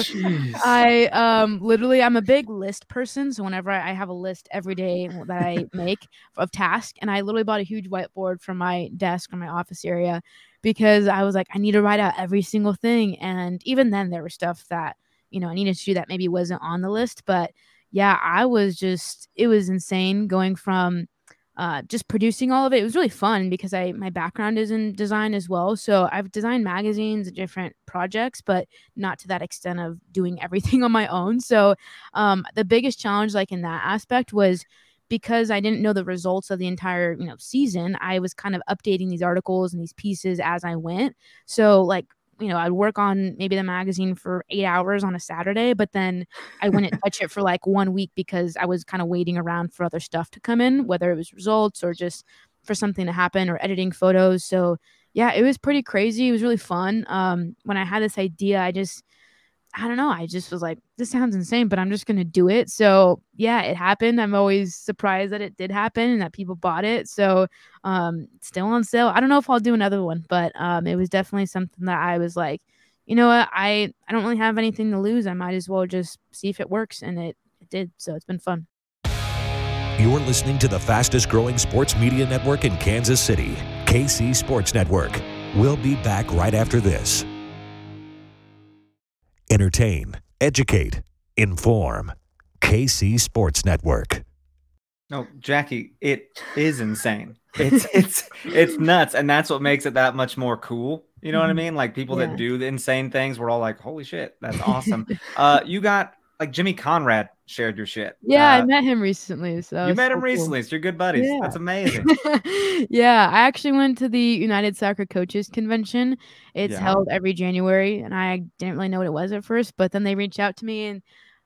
I um literally I'm a big list person. So whenever I, I have a list every day that I make of tasks, and I literally bought a huge whiteboard for my desk or my office area, because I was like, I need to write out every single thing. And even then there was stuff that, you know, I needed to do that maybe wasn't on the list. But yeah, I was just it was insane going from uh, just producing all of it. It was really fun because I my background is in design as well. So I've designed magazines and different projects, but not to that extent of doing everything on my own. So um, the biggest challenge, like in that aspect, was because I didn't know the results of the entire, you know, season. I was kind of updating these articles and these pieces as I went. So like, you know, I'd work on maybe the magazine for eight hours on a Saturday, but then I wouldn't touch it for like one week because I was kind of waiting around for other stuff to come in, whether it was results or just for something to happen or editing photos. So yeah, it was pretty crazy. It was really fun. Um, when I had this idea, I just, I don't know. I just was like, this sounds insane, but I'm just going to do it. So yeah, it happened. I'm always surprised that it did happen and that people bought it. So um, it's still on sale. I don't know if I'll do another one, but um, it was definitely something that I was like, you know what? I, I don't really have anything to lose. I might as well just see if it works. And it, it did. So it's been fun. You're listening to the fastest growing sports media network in Kansas City, K K C Sports Network. We'll be back right after this. Entertain, educate, inform. K C Sports Network. No, Jackie, it is insane. It's it's it's nuts, and that's what makes it that much more cool. You know what I mean? Like people Yeah. that do the insane things, we're all like, "Holy shit, that's awesome!" uh, you got like Jimmy Conrad shared your shit. Yeah, uh, I met him recently. So You it's met so him cool. recently. So you're good buddies. Yeah. That's amazing. Yeah, I actually went to the United Soccer Coaches Convention. It's Yeah. held every January, and I didn't really know what it was at first, but then they reached out to me and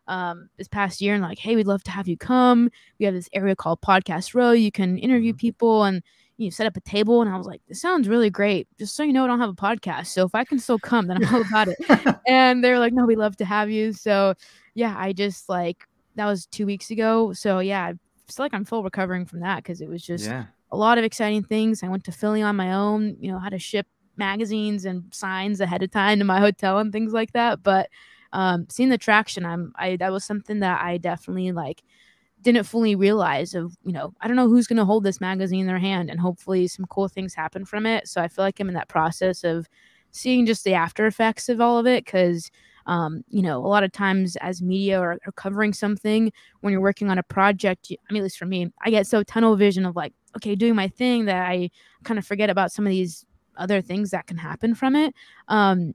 um this past year and like, hey, we'd love to have you come. We have this area called Podcast Row. You can interview Mhm. people and you set up a table. And I was like, this sounds really great. Just so you know, I don't have a podcast. So if I can still come, then I'm all about it. And they were like, no, we'd love to have you. So yeah, I just like that was two weeks ago. So yeah, I feel like I'm full recovering from that because it was just Yeah. a lot of exciting things. I went to Philly on my own, you know, had to ship magazines and signs ahead of time to my hotel and things like that. But um, seeing the traction, I'm I that was something that I definitely like didn't fully realize of, you know, I don't know who's gonna hold this magazine in their hand and hopefully some cool things happen from it. So I feel like I'm in that process of seeing just the after effects of all of it because um, you know, a lot of times as media or, or covering something when you're working on a project, you, I mean, at least for me, I get so tunnel vision of like, okay, doing my thing that I kind of forget about some of these other things that can happen from it. Um,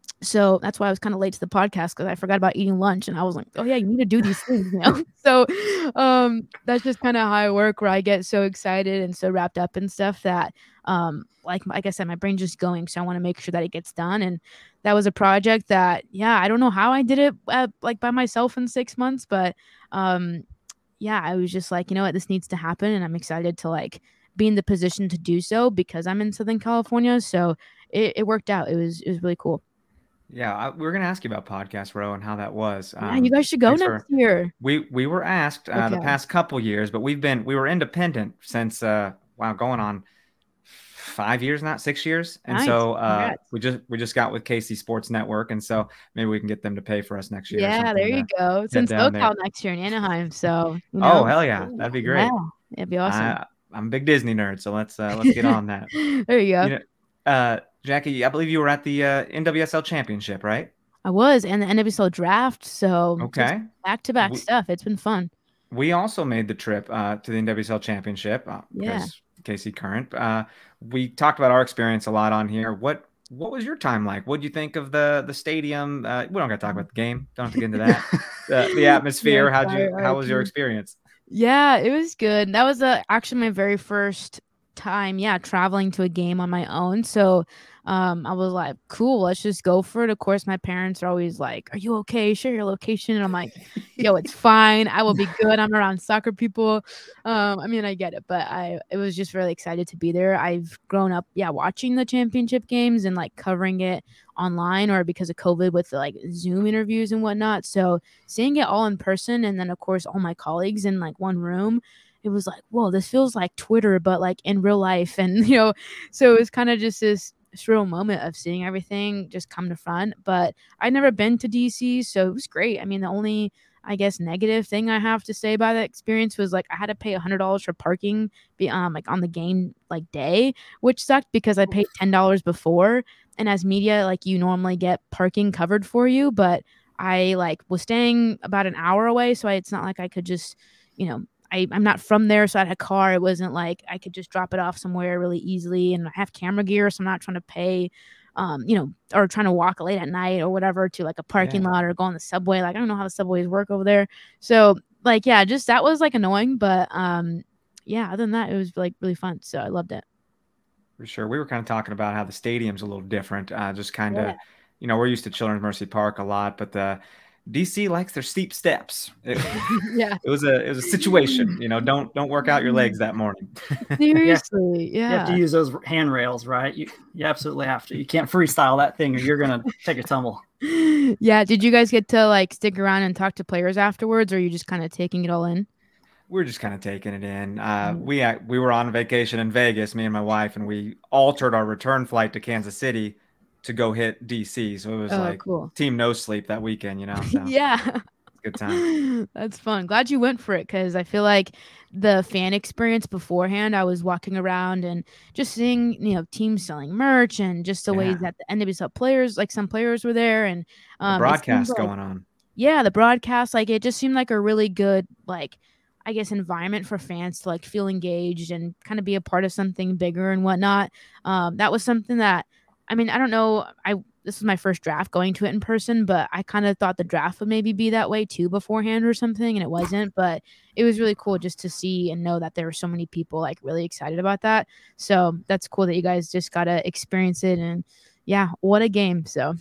so that's why I was kind of late to the podcast because I forgot about eating lunch and I was like, oh yeah, you need to do these things, you know? So um, that's just kind of how I work where I get so excited and so wrapped up in stuff that um, like, like I said, my brain just going. So I want to make sure that it gets done. And that was a project that, yeah, I don't know how I did it uh, like by myself in six months, but um, yeah, I was just like, you know what, this needs to happen. And I'm excited to like be in the position to do so because I'm in Southern California. So it, it worked out. It was, it was really cool. Yeah, I, we were gonna ask you about Podcast Row and how that was. Yeah, you Um, guys should go thanks next for year. we we were asked uh, the Okay. past couple years, but we've been we were independent since uh wow going on five years, not six years, and Nice. so uh Congrats. we just we just got with K C Sports Network, and so maybe we can get them to pay for us next year. Or Yeah, something there you to go. It's in head down there. SoCal next year in Anaheim. So, you Oh know, hell yeah, that'd be yeah, great. it'd be awesome. I, I'm a big Disney nerd, so let's uh, let's get on that. There you go. You know, uh, Jackie, I believe you were at the uh, N W S L Championship, right? I was, and the N W S L draft. So, Okay. back to back We- stuff. It's been fun. We also made the trip uh, to the N W S L Championship uh, Yeah. because K C Current. Uh, we talked about our experience a lot on here. What what was your time like? What did you think of the the stadium? Uh, we don't got to talk about the game. Don't have to get into that. the, the atmosphere. Yeah, How'd you? sorry, How was your R I P. experience? Yeah, it was good. That was uh, actually my very first time, yeah, traveling to a game on my own. So um, I was like, cool, let's just go for it. Of course, my parents are always like, are you okay? Share your location. And I'm like, yo, it's fine. I will be good. I'm around soccer people. Um, I mean, I get it, but I it was just really excited to be there. I've grown up, yeah, watching the championship games and like covering it online or because of COVID with like Zoom interviews and whatnot. So seeing it all in person and then of course all my colleagues in like one room, it was like, whoa, this feels like Twitter, but like in real life. And, you know, so it was kind of just this surreal moment of seeing everything just come to front. But I'd never been to D C, so it was great. I mean, the only, I guess, negative thing I have to say about that experience was like I had to pay one hundred dollars for parking be, um, like on the game like day, which sucked because I paid ten dollars before. And as media, like you normally get parking covered for you, but I like was staying about an hour away. So I, it's not like I could just, you know, I, I'm not from there, so I had a car. It wasn't like I could just drop it off somewhere really easily. And I have camera gear, so I'm not trying to pay, um, you know, or trying to walk late at night or whatever to like a parking Yeah. lot or go on the subway. Like I don't know how the subways work over there. So like, yeah, just that was like annoying. But um, yeah, other than that, it was like really fun. So I loved it. For sure. We were kind of talking about how the stadium's a little different. Uh, just kind of, Yeah. you know, we're used to Children's Mercy Park a lot, but the D C likes their steep steps. It, Yeah. it was a it was a situation. You know, don't don't work out your legs that morning. Seriously. You have to Yeah. use those handrails, right? You you absolutely have to. You can't freestyle that thing or you're gonna take a tumble. Yeah. Did you guys get to like stick around and talk to players afterwards, or are you just kind of taking it all in? We're just kind of taking it in. Uh, Mm. we uh, we were on vacation in Vegas, me and my wife, and we altered our return flight to Kansas City to go hit D C. So it was Oh, like cool. team no sleep that weekend. You know, so Yeah. Good time. That's fun. Glad you went for it because I feel like the fan experience beforehand, I was walking around and just seeing, you know, teams selling merch and just the Yeah. ways that the N W S L players, like some players were there and um, The it seemed broadcast like- going on. Yeah, the broadcast, like it just seemed like a really good, like, I guess, environment for fans to like feel engaged and kind of be a part of something bigger and whatnot. Um, that was something that, I mean, I don't know. I this was my first draft going to it in person, but I kind of thought the draft would maybe be that way too beforehand or something, and it wasn't. But it was really cool just to see and know that there were so many people like really excited about that. So that's cool that you guys just got to experience it, and yeah, what a game. So.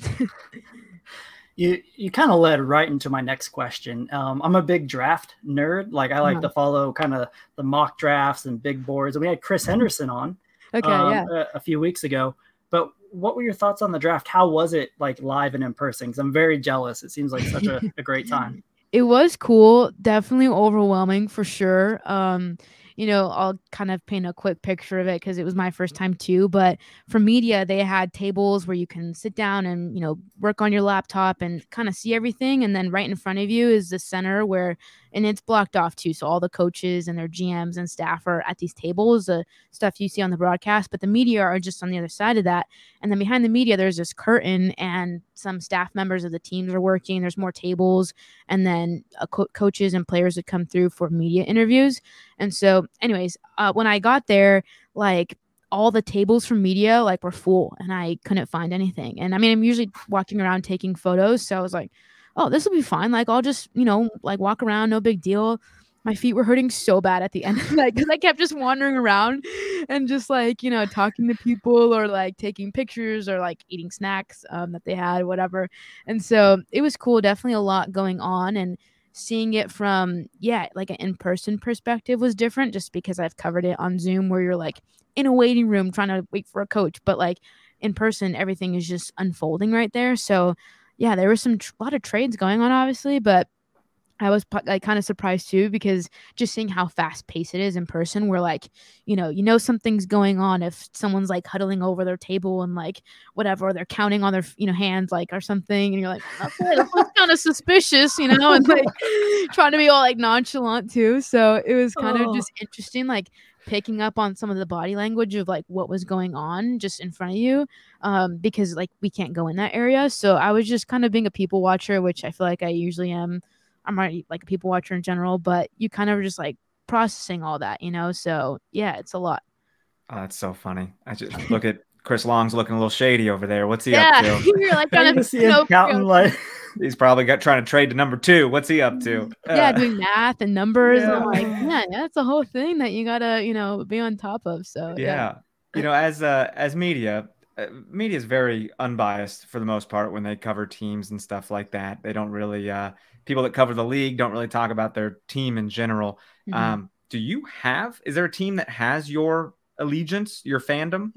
You you kind of led right into my next question. Um, I'm a big draft nerd. Like I like Uh-huh. to follow kind of the mock drafts and big boards. And we had Chris Henderson on Okay, um, yeah. a, a few weeks ago. But what were your thoughts on the draft? How was it like live and in person? Because I'm very jealous. It seems like such a, a great time. It was cool, definitely overwhelming for sure. Um, you know, I'll kind of paint a quick picture of it because it was my first time too. But for media, they had tables where you can sit down and, you know, work on your laptop and kind of see everything. And then right in front of you is the center where, and it's blocked off too. So all the coaches and their G Ms and staff are at these tables, the stuff you see on the broadcast, but the media are just on the other side of that. And then behind the media, there's this curtain and some staff members of the teams are working. There's more tables and then uh, co- coaches and players would come through for media interviews. And so anyways, uh, when I got there, like all the tables from media like were full and I couldn't find anything. And I mean, I'm usually walking around taking photos. So I was like, oh, this will be fine. Like I'll just, you know, like walk around, no big deal. My feet were hurting so bad at the end of the night because I kept just wandering around and just like, you know, talking to people or like taking pictures or like eating snacks um, that they had, whatever. And so it was cool. Definitely a lot going on. And seeing it from, yeah, like an in-person perspective was different just because I've covered it on Zoom where you're like in a waiting room trying to wait for a coach. But like in person, everything is just unfolding right there. So yeah, there was some tr- lot of trades going on, obviously, but I was like kind of surprised too because just seeing how fast paced it is in person, where like, you know, you know something's going on if someone's like huddling over their table and like whatever, or they're counting on their, you know, hands like or something, and you're like, okay, that looks kind of suspicious, you know, and like trying to be all like nonchalant too. So it was kind Oh. of just interesting, like picking up on some of the body language of like what was going on just in front of you, um, because like we can't go in that area. So I was just kind of being a people watcher, which I feel like I usually am. I'm already like a people watcher in general, but you kind of just like processing all that, you know? So yeah, it's a lot. Oh, that's so funny. I just look at Chris Long's looking a little shady over there. What's he Yeah, up to? you're like I kind get to of see him no, counting like He's probably got trying to trade to number two. What's he up to? yeah, Uh, doing math and numbers. And I'm like, Yeah. yeah, that's a whole thing that you gotta, you know, be on top of. So yeah. yeah. You know, as uh, as media, uh, media is very unbiased for the most part when they cover teams and stuff like that. They don't really uh, people that cover the league don't really talk about their team in general. Mhm. Um, do you have? Is there a team that has your allegiance, your fandom?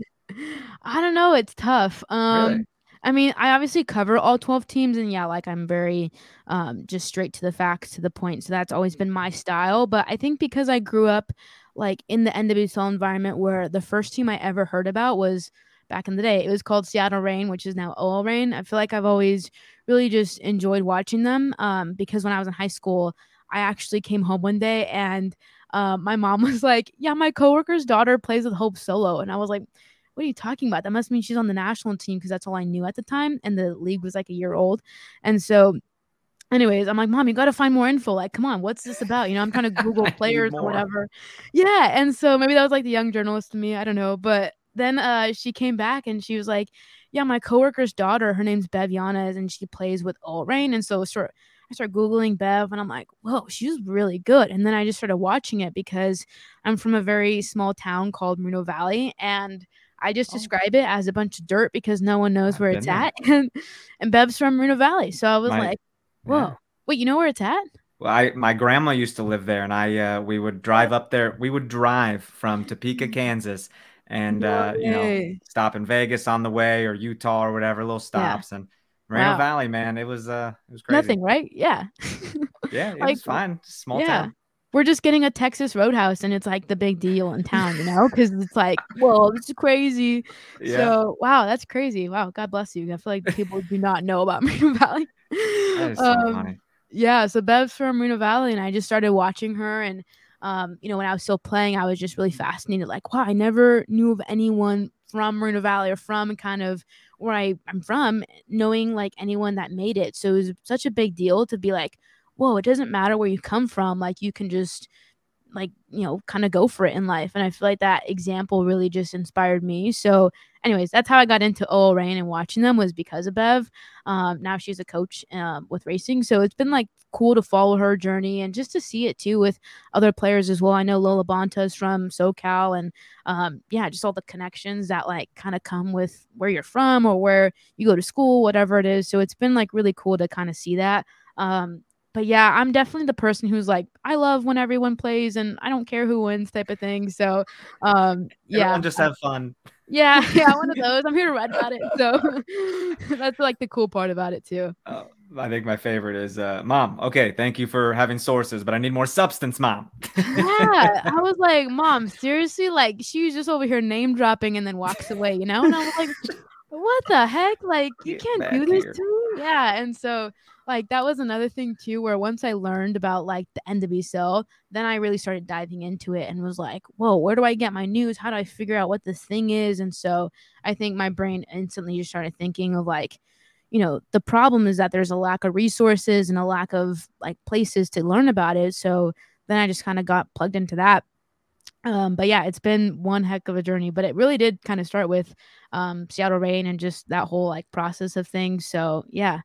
I don't know. It's tough. Um, Really? I mean, I obviously cover all twelve teams, and yeah, like I'm very um, just straight to the facts, to the point. So that's always been my style. But I think because I grew up like in the N W S L environment where the first team I ever heard about was back in the day, it was called Seattle Reign, which is now O L Reign. I feel like I've always really just enjoyed watching them um, because when I was in high school, I actually came home one day and uh, my mom was like, yeah, my coworker's daughter plays with Hope Solo. And I was like, what are you talking about? That must mean she's on the national team because that's all I knew at the time. And the league was like a year old. And so anyways, I'm like, Mom, you got to find more info. Like, come on, what's this about? You know, I'm trying to Google I need players or more. whatever. Yeah. And so maybe that was like the young journalist to me. I don't know. But then uh, she came back and she was like, yeah, my coworker's daughter, her name's Bev Yanez, and she plays with O L Reign. And so sort I started Googling Bev and I'm like, whoa, she's really good. And then I just started watching it because I'm from a very small town called Moreno Valley. And I just Oh. describe it as a bunch of dirt because no one knows I've where been it's there. at. And, and Bev's from Moreno Valley. So I was My- like, whoa, Yeah. wait, you know where it's at? Well, I my grandma used to live there, and I uh, we would drive up there. We would drive from Topeka, Kansas, and No uh, you know, way. stop in Vegas on the way or Utah or whatever, little stops. And Moreno Wow. Valley, man, it was uh, it was crazy. Nothing, right? Yeah. Yeah, it Like, was fine. Small yeah. town. We're just getting a Texas Roadhouse, and it's like the big deal in town, you know, because it's like, whoa, this is crazy. Yeah, So, wow, that's crazy. Wow, God bless you. I feel like people do not know about Moreno Valley. that is so Um, funny. Yeah, so Bev's from Moreno Valley, and I just started watching her. And, um, you know, when I was still playing, I was just really fascinated. Like, wow, I never knew of anyone from Moreno Valley or from kind of where I, I'm from, knowing like anyone that made it. So it was such a big deal to be like, whoa, it doesn't matter where you come from. Like, you can just like, you know, kind of go for it in life. And I feel like that example really just inspired me. So anyways, that's how I got into O L Reign and watching them, was because of Bev. Um, now she's a coach um, with racing. So it's been like cool to follow her journey and just to see it too with other players as well. I know Lola Bonta is from SoCal, and um, yeah, just all the connections that like kind of come with where you're from or where you go to school, whatever it is. So it's been like really cool to kind of see that. Um, But yeah, I'm definitely the person who's like, I love when everyone plays and I don't care who wins type of thing. So, um, yeah. Everyone just have fun. Yeah, yeah, one of those. I'm here to write about it. So that's like the cool part about it too. Uh, I think my favorite is, uh, Mom, okay, thank you for having sources, but I need more substance, Mom. Yeah, I was like, Mom, seriously? Like, she was just over here name dropping and then walks away, you know? And I was like, what the heck? Like, you Get can't back do this here. to me? Yeah. And so, like, that was another thing too, where once I learned about like the N W S L, then I really started diving into it and was like, whoa, where do I get my news? How do I figure out what this thing is? And so I think my brain instantly just started thinking of like, you know, the problem is that there's a lack of resources and a lack of like places to learn about it. So then I just kind of got plugged into that. Um, but yeah, it's been one heck of a journey, but it really did kind of start with um, Seattle Reign and just that whole like process of things. So yeah.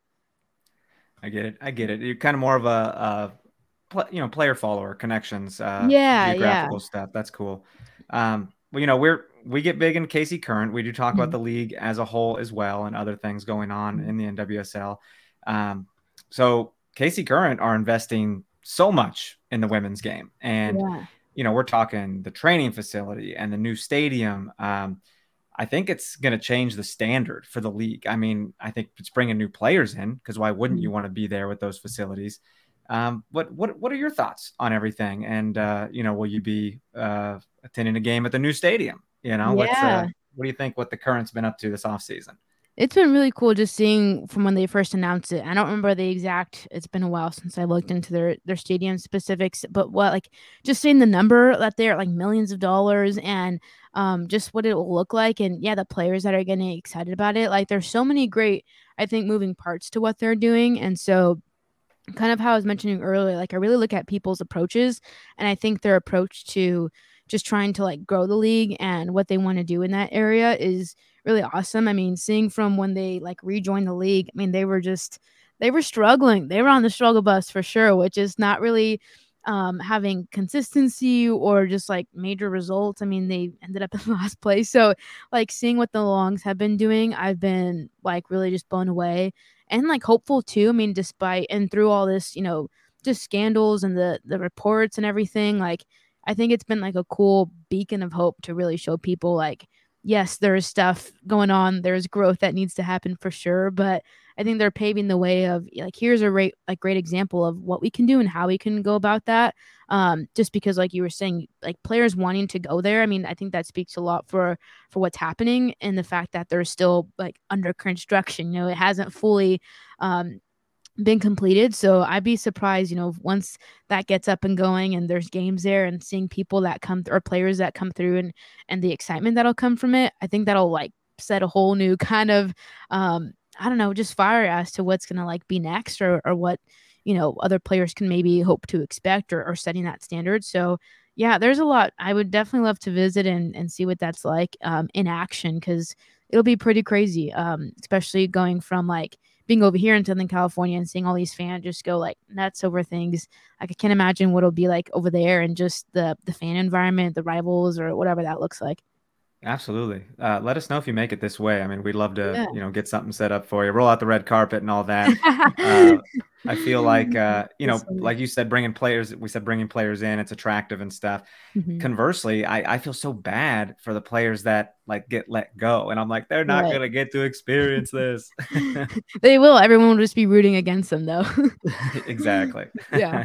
I get it. I get it. You're kind of more of a, a pl- you know, player follower, connections, uh, Yeah, yeah. geographical stuff. That's cool. Um, well, you know, we're we get big in K C Current. We do talk about Mhm. the league as a whole as well, and other things going on in the N W S L. Um, so K C Current are investing so much in the women's game, and Yeah. you know, we're talking the training facility and the new stadium. Um, I think it's going to change the standard for the league. I mean, I think it's bringing new players in, because why wouldn't Mhm. you want to be there with those facilities? Um, what what what are your thoughts on everything? And uh, you know, will you be uh, attending a game at the new stadium? You know, let's. Uh, Yeah. what do you think? What the Current's been up to this offseason? It's been really cool just seeing from when they first announced it. I don't remember the exact, it's been a while since I looked into their their stadium specifics, but what like just seeing the number that they're like millions of dollars, and um just what it will look like, and yeah, the players that are getting excited about it. Like there's so many great, I think, moving parts to what they're doing. And so kind of how I was mentioning earlier, like I really look at people's approaches, and I think their approach to just trying to like grow the league and what they want to do in that area is really awesome. I mean, seeing from when they like rejoined the league, I mean, they were just they were struggling. They were on the struggle bus for sure, which is not really um having consistency or just like major results. I mean, they ended up in last place. So like seeing what the Longs have been doing, I've been like really just blown away and like hopeful too. I mean, despite and through all this, you know, just scandals and the the reports and everything, like I think it's been like a cool beacon of hope to really show people like, yes, there's stuff going on, there's growth that needs to happen for sure, but I think they're paving the way of like here's a great like great example of what we can do and how we can go about that. Um, just because like you were saying, like players wanting to go there. I mean, I think that speaks a lot for for what's happening and the fact that they're still like under construction. You know, it hasn't fully um been completed. So I'd be surprised, you know, once that gets up and going and there's games there and seeing people that come th- or players that come through and and the excitement that'll come from it. I think that'll like set a whole new kind of um I don't know, just fire as to what's gonna like be next, or or what, you know, other players can maybe hope to expect, or, or setting that standard. So yeah, there's a lot. I would definitely love to visit and and see what that's like um in action, because it'll be pretty crazy. Um, especially going from like being over here in Southern California and seeing all these fans just go like nuts over things. Like I can't imagine what it'll be like over there, and just the the fan environment, the rivals, or whatever that looks like. Absolutely. Uh, let us know if you make it this way. I mean, we'd love to, Yeah. you know, get something set up for you, roll out the red carpet and all that. Uh, I feel like, uh, you know, That's funny. like you said, bringing players, we said bringing players in, it's attractive and stuff. Mhm. Conversely, I, I feel so bad for the players that like get let go. And I'm like, they're not Right. going to get to experience this. They will. Everyone will just be rooting against them, though. Exactly. Yeah.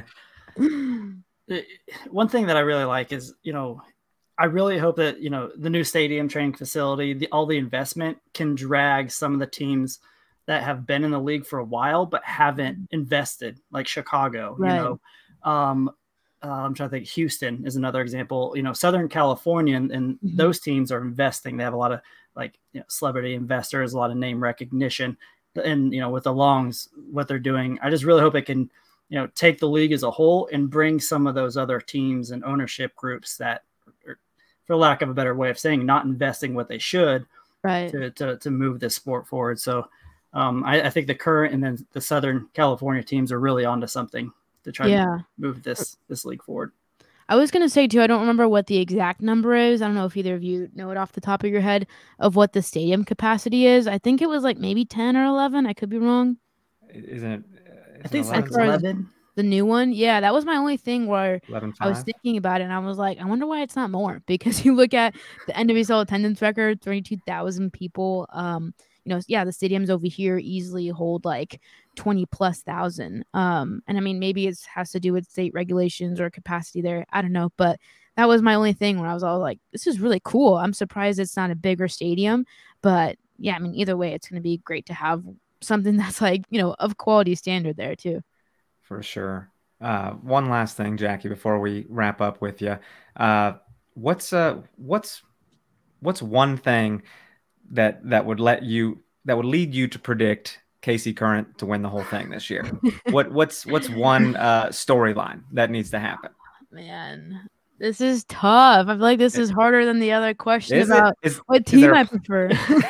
One thing that I really like is, you know, I really hope that, you know, the new stadium, training facility, the, all the investment can drag some of the teams that have been in the league for a while but haven't invested, like Chicago, Right. you know. Um, uh, I'm trying to think. Houston is another example. You know, Southern California and, and Mhm. those teams are investing. They have a lot of like you know, celebrity investors, a lot of name recognition, and you know, with the Longs, what they're doing, I just really hope it can, you know, take the league as a whole and bring some of those other teams and ownership groups that, are, for lack of a better way of saying, not investing what they should, Right. to to, to move this sport forward. So. Um, I, I think the current and then the Southern California teams are really onto something to try Yeah. to move this this league forward. I was gonna say too, I don't remember what the exact number is. I don't know if either of you know it off the top of your head of what the stadium capacity is. I think it was like maybe ten or eleven. I could be wrong. Isn't it? Uh, I think it's it like As far as eleven. the new one, yeah, that was my only thing where eleven I was five. thinking about it, and I was like, I wonder why it's not more. Because you look at the N W S L attendance record, thirty-two thousand people. Um, you know, yeah, the stadiums over here easily hold like twenty plus thousand. Um, and I mean, maybe it has to do with state regulations or capacity there. I don't know, but that was my only thing where I was all like, this is really cool. I'm surprised it's not a bigger stadium, but yeah, I mean, either way, it's going to be great to have something that's like, you know, of quality standard there too. For sure. Uh, one last thing, Jackie, before we wrap up with you. Uh, what's uh, what's what's one thing that that would let you that would lead you to predict K C Current to win the whole thing this year? what what's what's one uh, storyline that needs to happen? Man, this is tough. I feel like this is harder than the other question Is it? about Is, what is there team a- I prefer.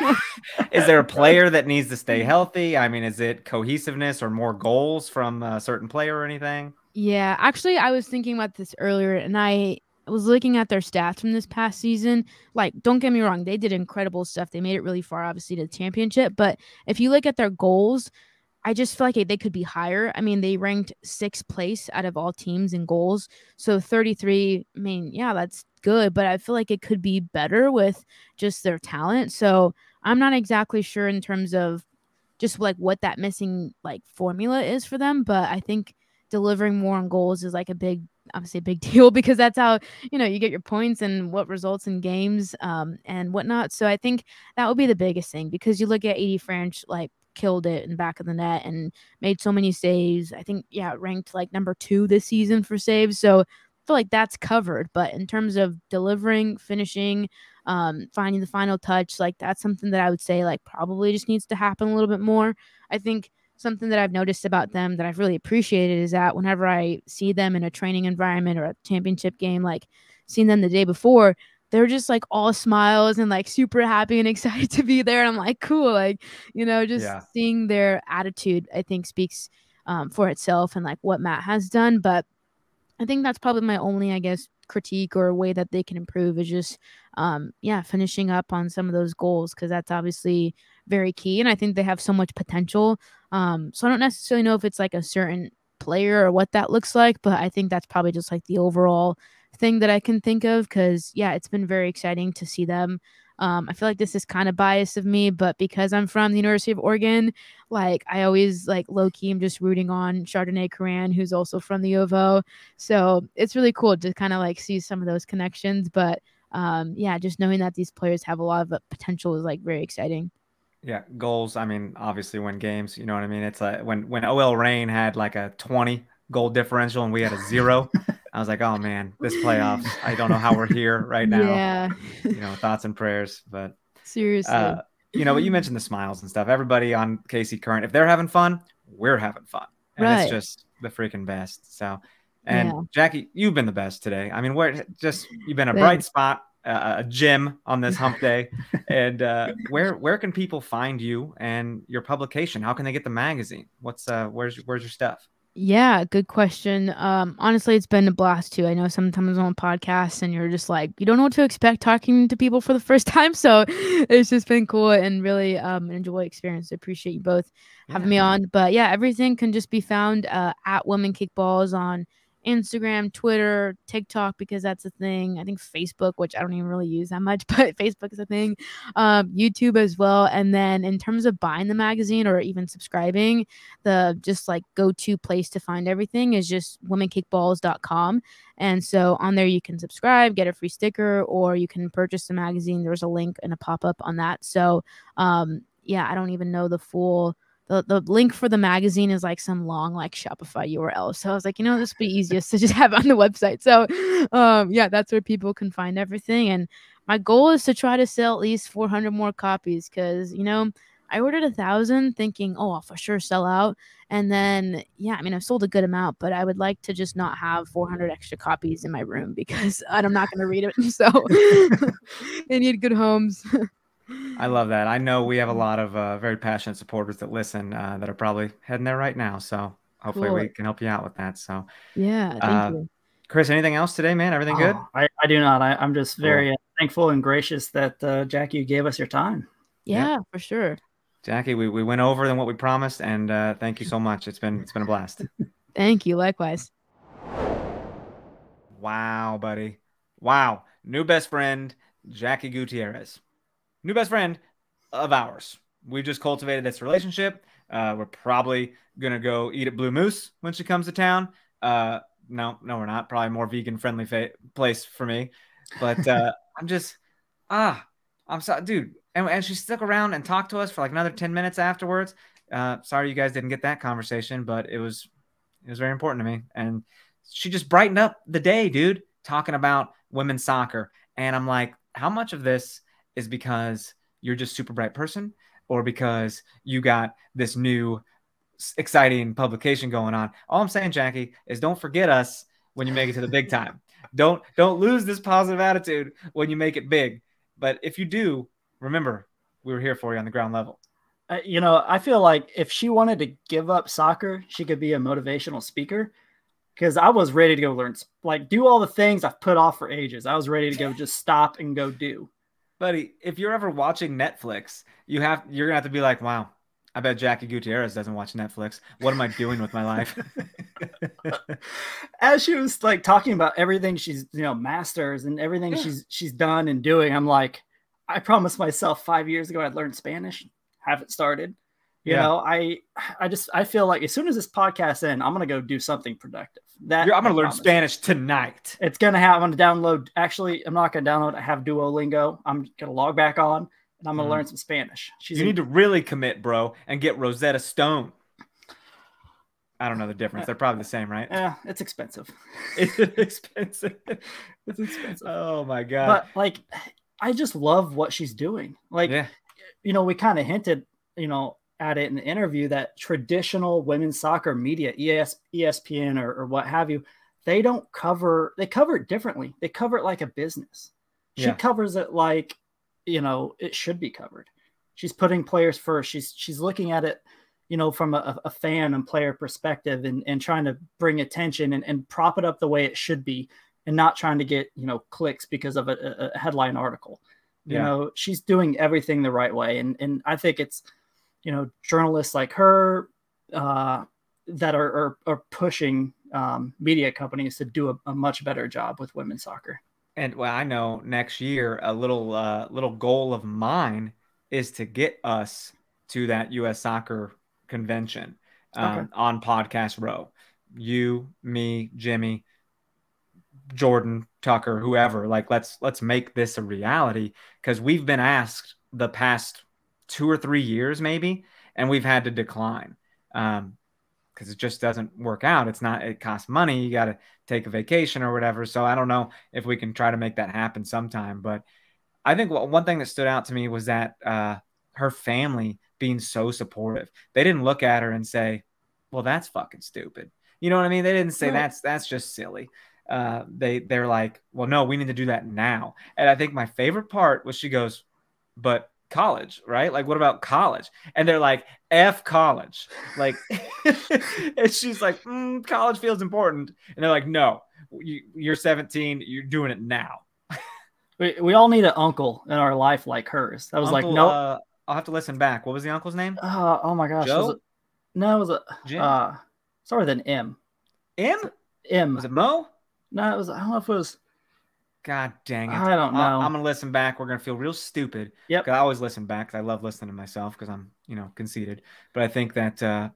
Is there a player that needs to stay healthy? I mean, is it cohesiveness or more goals from a certain player or anything? Yeah, actually, I was thinking about this earlier, and I was looking at their stats from this past season. Like, don't get me wrong, they did incredible stuff. They made it really far, obviously, to the championship. But if you look at their goals, I just feel like they could be higher. I mean, they ranked sixth place out of all teams in goals. So thirty-three, I mean, yeah, that's good, but I feel like it could be better with just their talent. So I'm not exactly sure in terms of just like what that missing like formula is for them. But I think delivering more on goals is like a big, obviously a big deal because that's how, you know, you get your points and what results in games um, and whatnot. So I think that would be the biggest thing because you look at Edie French, like killed it in the back of the net and made so many saves. I think, yeah, ranked like number two this season for saves. So I feel like that's covered. But in terms of delivering, finishing, um, finding the final touch, like that's something that I would say like probably just needs to happen a little bit more. I think something that I've noticed about them that I've really appreciated is that whenever I see them in a training environment or a championship game, like seeing them the day before, they're just like all smiles and like super happy and excited to be there. And I'm like, cool. Like, you know, just Yeah. seeing their attitude, I think speaks um, for itself and like what Matt has done. But I think that's probably my only, I guess, critique or way that they can improve is just, um, yeah, finishing up on some of those goals because that's obviously very key. And I think they have so much potential. Um, so I don't necessarily know if it's like a certain player or what that looks like, but I think that's probably just like the overall thing that I can think of because, yeah, it's been very exciting to see them. Um, I feel like this is kind of biased of me, but because I'm from the University of Oregon, like I always like low key, I'm just rooting on Chardonnay Coran, who's also from the U of O. So it's really cool to kind of like see some of those connections. But um, yeah, just knowing that these players have a lot of uh, potential is like very exciting. Yeah, goals. I mean, obviously win games. You know what I mean? It's like when when O L Reign had like a twenty goal differential and we had a zero. I was like, oh man, this playoffs. I don't know how we're here right now. Yeah, You know, thoughts and prayers. But seriously. uh, you know, but you mentioned the smiles and stuff. Everybody on K C Current, if they're having fun, we're having fun, and Right. it's just the freaking best. So, and Yeah. Jackie, you've been the best today. I mean, we're just you've been a bright Thanks. spot, uh, a gem on this hump day. And uh, where where can people find you and your publication? How can they get the magazine? What's uh where's where's your stuff? Yeah, good question. Um, honestly, it's been a blast too. I know sometimes on podcasts and you're just like, you don't know what to expect talking to people for the first time. So it's just been cool and really um enjoy experience. I appreciate you both having me on. But yeah, everything can just be found uh, at Women Kickballs on Instagram, Twitter, TikTok, because that's a thing. I think Facebook, which I don't even really use that much, but Facebook is a thing. Um, YouTube as well. And then in terms of buying the magazine or even subscribing, the just like go-to place to find everything is just women kickballs dot com. And so on there you can subscribe, get a free sticker, or you can purchase the magazine. There's a link and a pop-up on that. So um, yeah, I don't even know the full the, the link for the magazine is like some long like Shopify U R L. So I was like, you know, this would be easiest to just have it on the website. So um, yeah, that's where people can find everything. And my goal is to try to sell at least four hundred more copies because, you know, I ordered a thousand thinking, oh, I'll for sure sell out. And then, yeah, I mean, I've sold a good amount, but I would like to just not have four hundred extra copies in my room because I'm not going to read it. So they need good homes. I love that. I know we have a lot of uh, very passionate supporters that listen uh, that are probably heading there right now. So hopefully Cool. we can help you out with that. So Yeah, thank uh, you. Chris, anything else today, man? Everything good? Oh, I, I do not. I, I'm just very cool. thankful and gracious that uh, Jackie, you gave us your time. Yeah, yeah, for sure. Jackie, we, we went over than what we promised, and uh, thank you so much. It's been it's been a blast. Thank you. Likewise. Wow, buddy. Wow. New best friend, Jackie Gutierrez. New best friend of ours. We've just cultivated this relationship. Uh, we're probably going to go eat at Blue Moose when she comes to town. Uh, no, no, we're not. Probably more vegan-friendly fa- place for me. But uh, I'm just, ah, I'm sorry, dude. And, and she stuck around and talked to us for like another ten minutes afterwards. Uh, sorry you guys didn't get that conversation, but it was it was very important to me. And she just brightened up the day, dude, talking about women's soccer. And I'm like, how much of this is because you're just a super bright person or because you got this new exciting publication going on? All I'm saying, Jackie, is don't forget us when you make it to the big time. Don't don't lose this positive attitude when you make it big. But if you do, remember, we were here for you on the ground level. Uh, you know, I feel like if she wanted to give up soccer, she could be a motivational speaker. Because I was ready to go learn, like, do all the things I've put off for ages. I was ready to go just stop and go do. Buddy, if you're ever watching Netflix, you have you're gonna have to be like, wow, I bet Jackie Gutierrez doesn't watch Netflix. What am I doing with my life? As she was like talking about everything she's, you know, masters and everything yeah. she's she's done and doing, I'm like, I promised myself five years ago I'd learn Spanish. Haven't started. You yeah. know, I I just I feel like as soon as this podcast ends, I'm gonna go do something productive. That You're, I'm gonna I learn promise. Spanish tonight. It's gonna have. I'm gonna download. Actually, I'm not gonna download. I have Duolingo. I'm gonna log back on, and I'm gonna mm. learn some Spanish. She's you in, need to really commit, bro, and get Rosetta Stone. I don't know the difference. They're probably the same, right? Yeah, it's expensive. It's expensive. It's expensive. Oh my god! But like, I just love what she's doing. Like, yeah. you know, we kind of hinted, you know, at it in the interview that traditional women's soccer media, E S P N or, or what have you, they don't cover, they cover it differently. They cover it like a business. She yeah. covers it like, you know, it should be covered. She's putting players first. She's, she's looking at it, you know, from a, a fan and player perspective and, and trying to bring attention and, and prop it up the way it should be and not trying to get, you know, clicks because of a, a headline article. You yeah. know, she's doing everything the right way. And, and I think it's, you know, journalists like her uh, that are, are, are pushing um, media companies to do a, a much better job with women's soccer. And well, I know next year, a little uh, little goal of mine is to get us to that U S Soccer convention um, okay. on Podcast Row. You, me, Jimmy, Jordan, Tucker, whoever. Like, let's let's make this a reality because we've been asked the past two or three years maybe, and we've had to decline um, because it just doesn't work out. It's not, it costs money. You got to take a vacation or whatever. So I don't know if we can try to make that happen sometime. But I think one thing that stood out to me was that uh, her family being so supportive. They didn't look at her and say, well, that's fucking stupid. You know what I mean? They didn't say right. that's, that's just silly. Uh, they, they're like, well, no, we need to do that now. And I think my favorite part was she goes, but college, right? Like, what about college? And they're like, F college. Like, and she's like, mm, college feels important. And they're like, no, you, you're seventeen. You're doing it now. we, we all need an uncle in our life like hers. I was uncle, like, no, uh, I'll have to listen back. What was the uncle's name? Uh, oh my gosh. Joe? Was it, no, it was a, Jim? uh, sorry, than M. M? M. Was it Mo? No, it was, I don't know if it was. God dang it. I don't know. I'm going to listen back. We're going to feel real stupid. Yep. I always listen back because I love listening to myself because I'm, you know, conceited. But I think that, uh,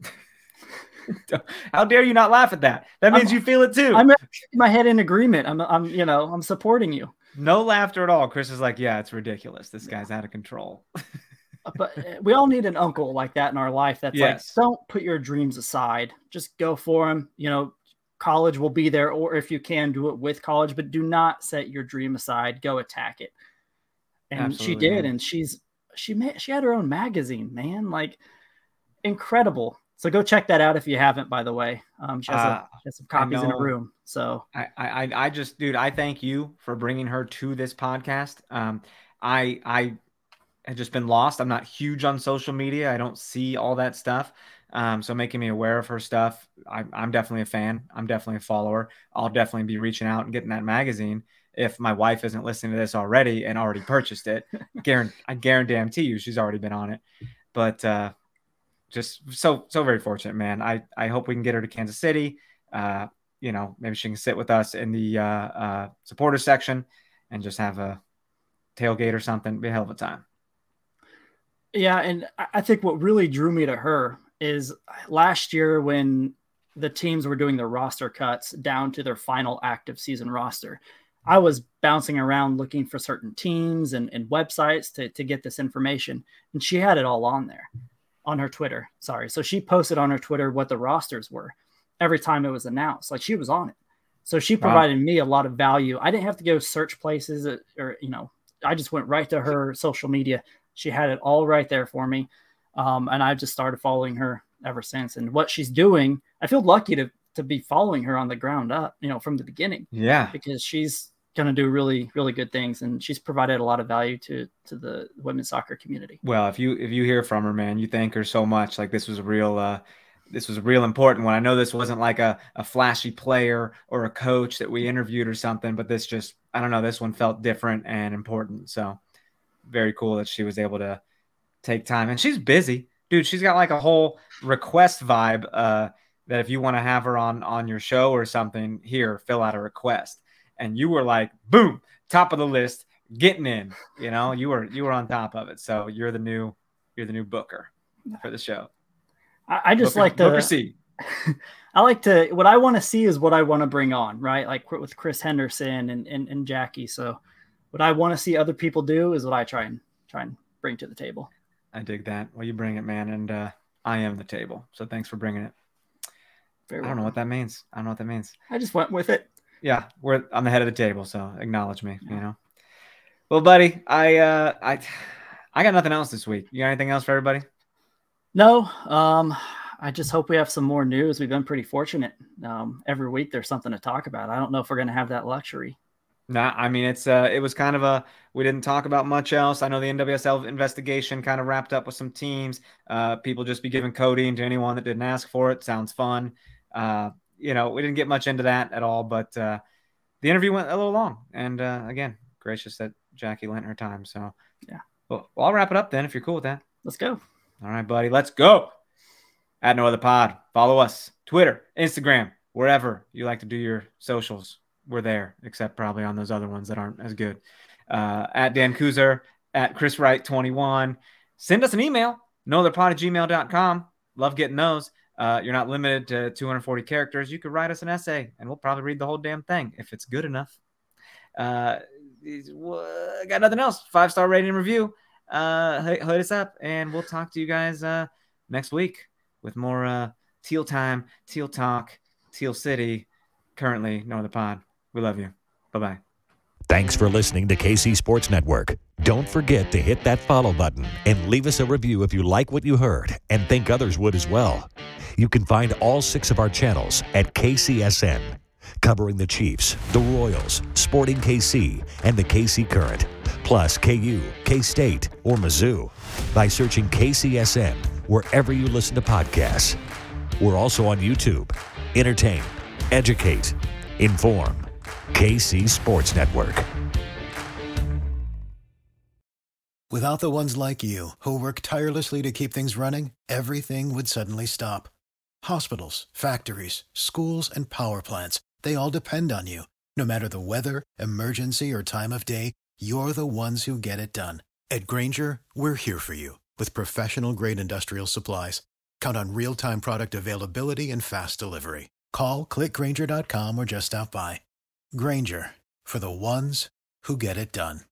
how dare you not laugh at that? That means I'm, you feel it too. I'm in my head in agreement. I'm, I'm, you know, I'm supporting you. No laughter at all. Chris is like, yeah, it's ridiculous. This guy's out of control. But we all need an uncle like that in our life. That's Yes. like, don't put your dreams aside. Just go for them. You know, college will be there, or if you can, do it with college, but do not set your dream aside. Go attack it. And Absolutely, she did. man. And she's, she made, she had her own magazine, man, like incredible. So go check that out if you haven't, by the way. Um, she has, Uh, a, she has some copies in a know. room. So I, I, I just, dude, I thank you for bringing her to this podcast. Um, I, I had just been lost. I'm not huge on social media. I don't see all that stuff. Um, so making me aware of her stuff, I, I'm definitely a fan. I'm definitely a follower. I'll definitely be reaching out and getting that magazine. If my wife isn't listening to this already and already purchased it, guarantee, I guarantee you she's already been on it. But uh, just so, so very fortunate, man. I, I hope we can get her to Kansas City. Uh, you know, maybe she can sit with us in the uh, uh, supporter section and just have a tailgate or something. Be a hell of a time. yeah, and I think what really drew me to her is last year when the teams were doing their roster cuts down to their final active season roster, I was bouncing around looking for certain teams and, and websites to, to get this information. And she had it all on there on her Twitter. Sorry. So she posted on her Twitter what the rosters were every time it was announced. Like she was on it. So she provided wow. me a lot of value. I didn't have to go search places or, or, you know, I just went right to her social media. She had it all right there for me. Um, and I just started following her ever since. And what she's doing, I feel lucky to to be following her on the ground up, you know, from the beginning. Yeah. Because she's going to do really, really good things. And she's provided a lot of value to, to the women's soccer community. Well, if you, if you hear from her, man, you thank her so much. Like this was a real, uh, this was a real important one. I know this wasn't like a, a flashy player or a coach that we interviewed or something, but this just, I don't know, this one felt different and important. So very cool that she was able to take time, and she's busy, dude. She's got like a whole request vibe, uh, that if you want to have her on, on your show or something, here, fill out a request. And you were like, boom, top of the list, getting in, you know, you were, you were on top of it. So you're the new, you're the new booker for the show. I, I just Booker, like to, Booker C. I like to, what I want to see is what I want to bring on, right? Like with Chris Henderson and, and, and Jackie. So what I want to see other people do is what I try and try and bring to the table. I dig that. Well, you bring it, man. And uh, I am the table. So thanks for bringing it. Very I don't well. know what that means. I don't know what that means. I just went with it. Yeah, we're on the head of the table, so acknowledge me, yeah. You know. Well, buddy, I uh I I got nothing else this week. You got anything else for everybody? No. Um, I just hope we have some more news. We've been pretty fortunate. Um, every week there's something to talk about. I don't know if we're gonna have that luxury. Nah, I mean it's uh it was kind of a we didn't talk about much else. I know the N W S L investigation kind of wrapped up with some teams. Uh people just be giving codeine to anyone that didn't ask for it. Sounds fun. Uh you know, we didn't get much into that at all, but uh the interview went a little long. And uh again, gracious that Jackie lent her time. So yeah. Well, well I'll wrap it up then if you're cool with that. Let's go. All right, buddy. Let's go. At No Other Pod. Follow us. Twitter, Instagram, wherever you like to do your socials. We're there, except probably on those other ones that aren't as good. Uh, at Dan Kuzer, at Chris Wright twenty-one. Send us an email, no other pod at gmail dot com. Love getting those. Uh, you're not limited to two hundred forty characters. You could write us an essay, and we'll probably read the whole damn thing if it's good enough. Uh, got nothing else. Five-star rating and review. Uh, hit us up, and we'll talk to you guys uh, next week with more uh, Teal time, Teal talk, Teal City. Currently, No Other Pod. We love you. Bye-bye. Thanks for listening to K C Sports Network. Don't forget to hit that follow button and leave us a review if you like what you heard and think others would as well. You can find all six of our channels at K C S N, covering the Chiefs, the Royals, Sporting K C, and the K C Current, plus K U, K-State, or Mizzou by searching K C S N wherever you listen to podcasts. We're also on YouTube. Entertain, educate, inform. K C Sports Network. Without the ones like you, who work tirelessly to keep things running, everything would suddenly stop. Hospitals, factories, schools, and power plants, they all depend on you. No matter the weather, emergency, or time of day, you're the ones who get it done. At Grainger, we're here for you with professional-grade industrial supplies. Count on real-time product availability and fast delivery. Call, click Grainger dot com, or just stop by. Grainger, for the ones who get it done.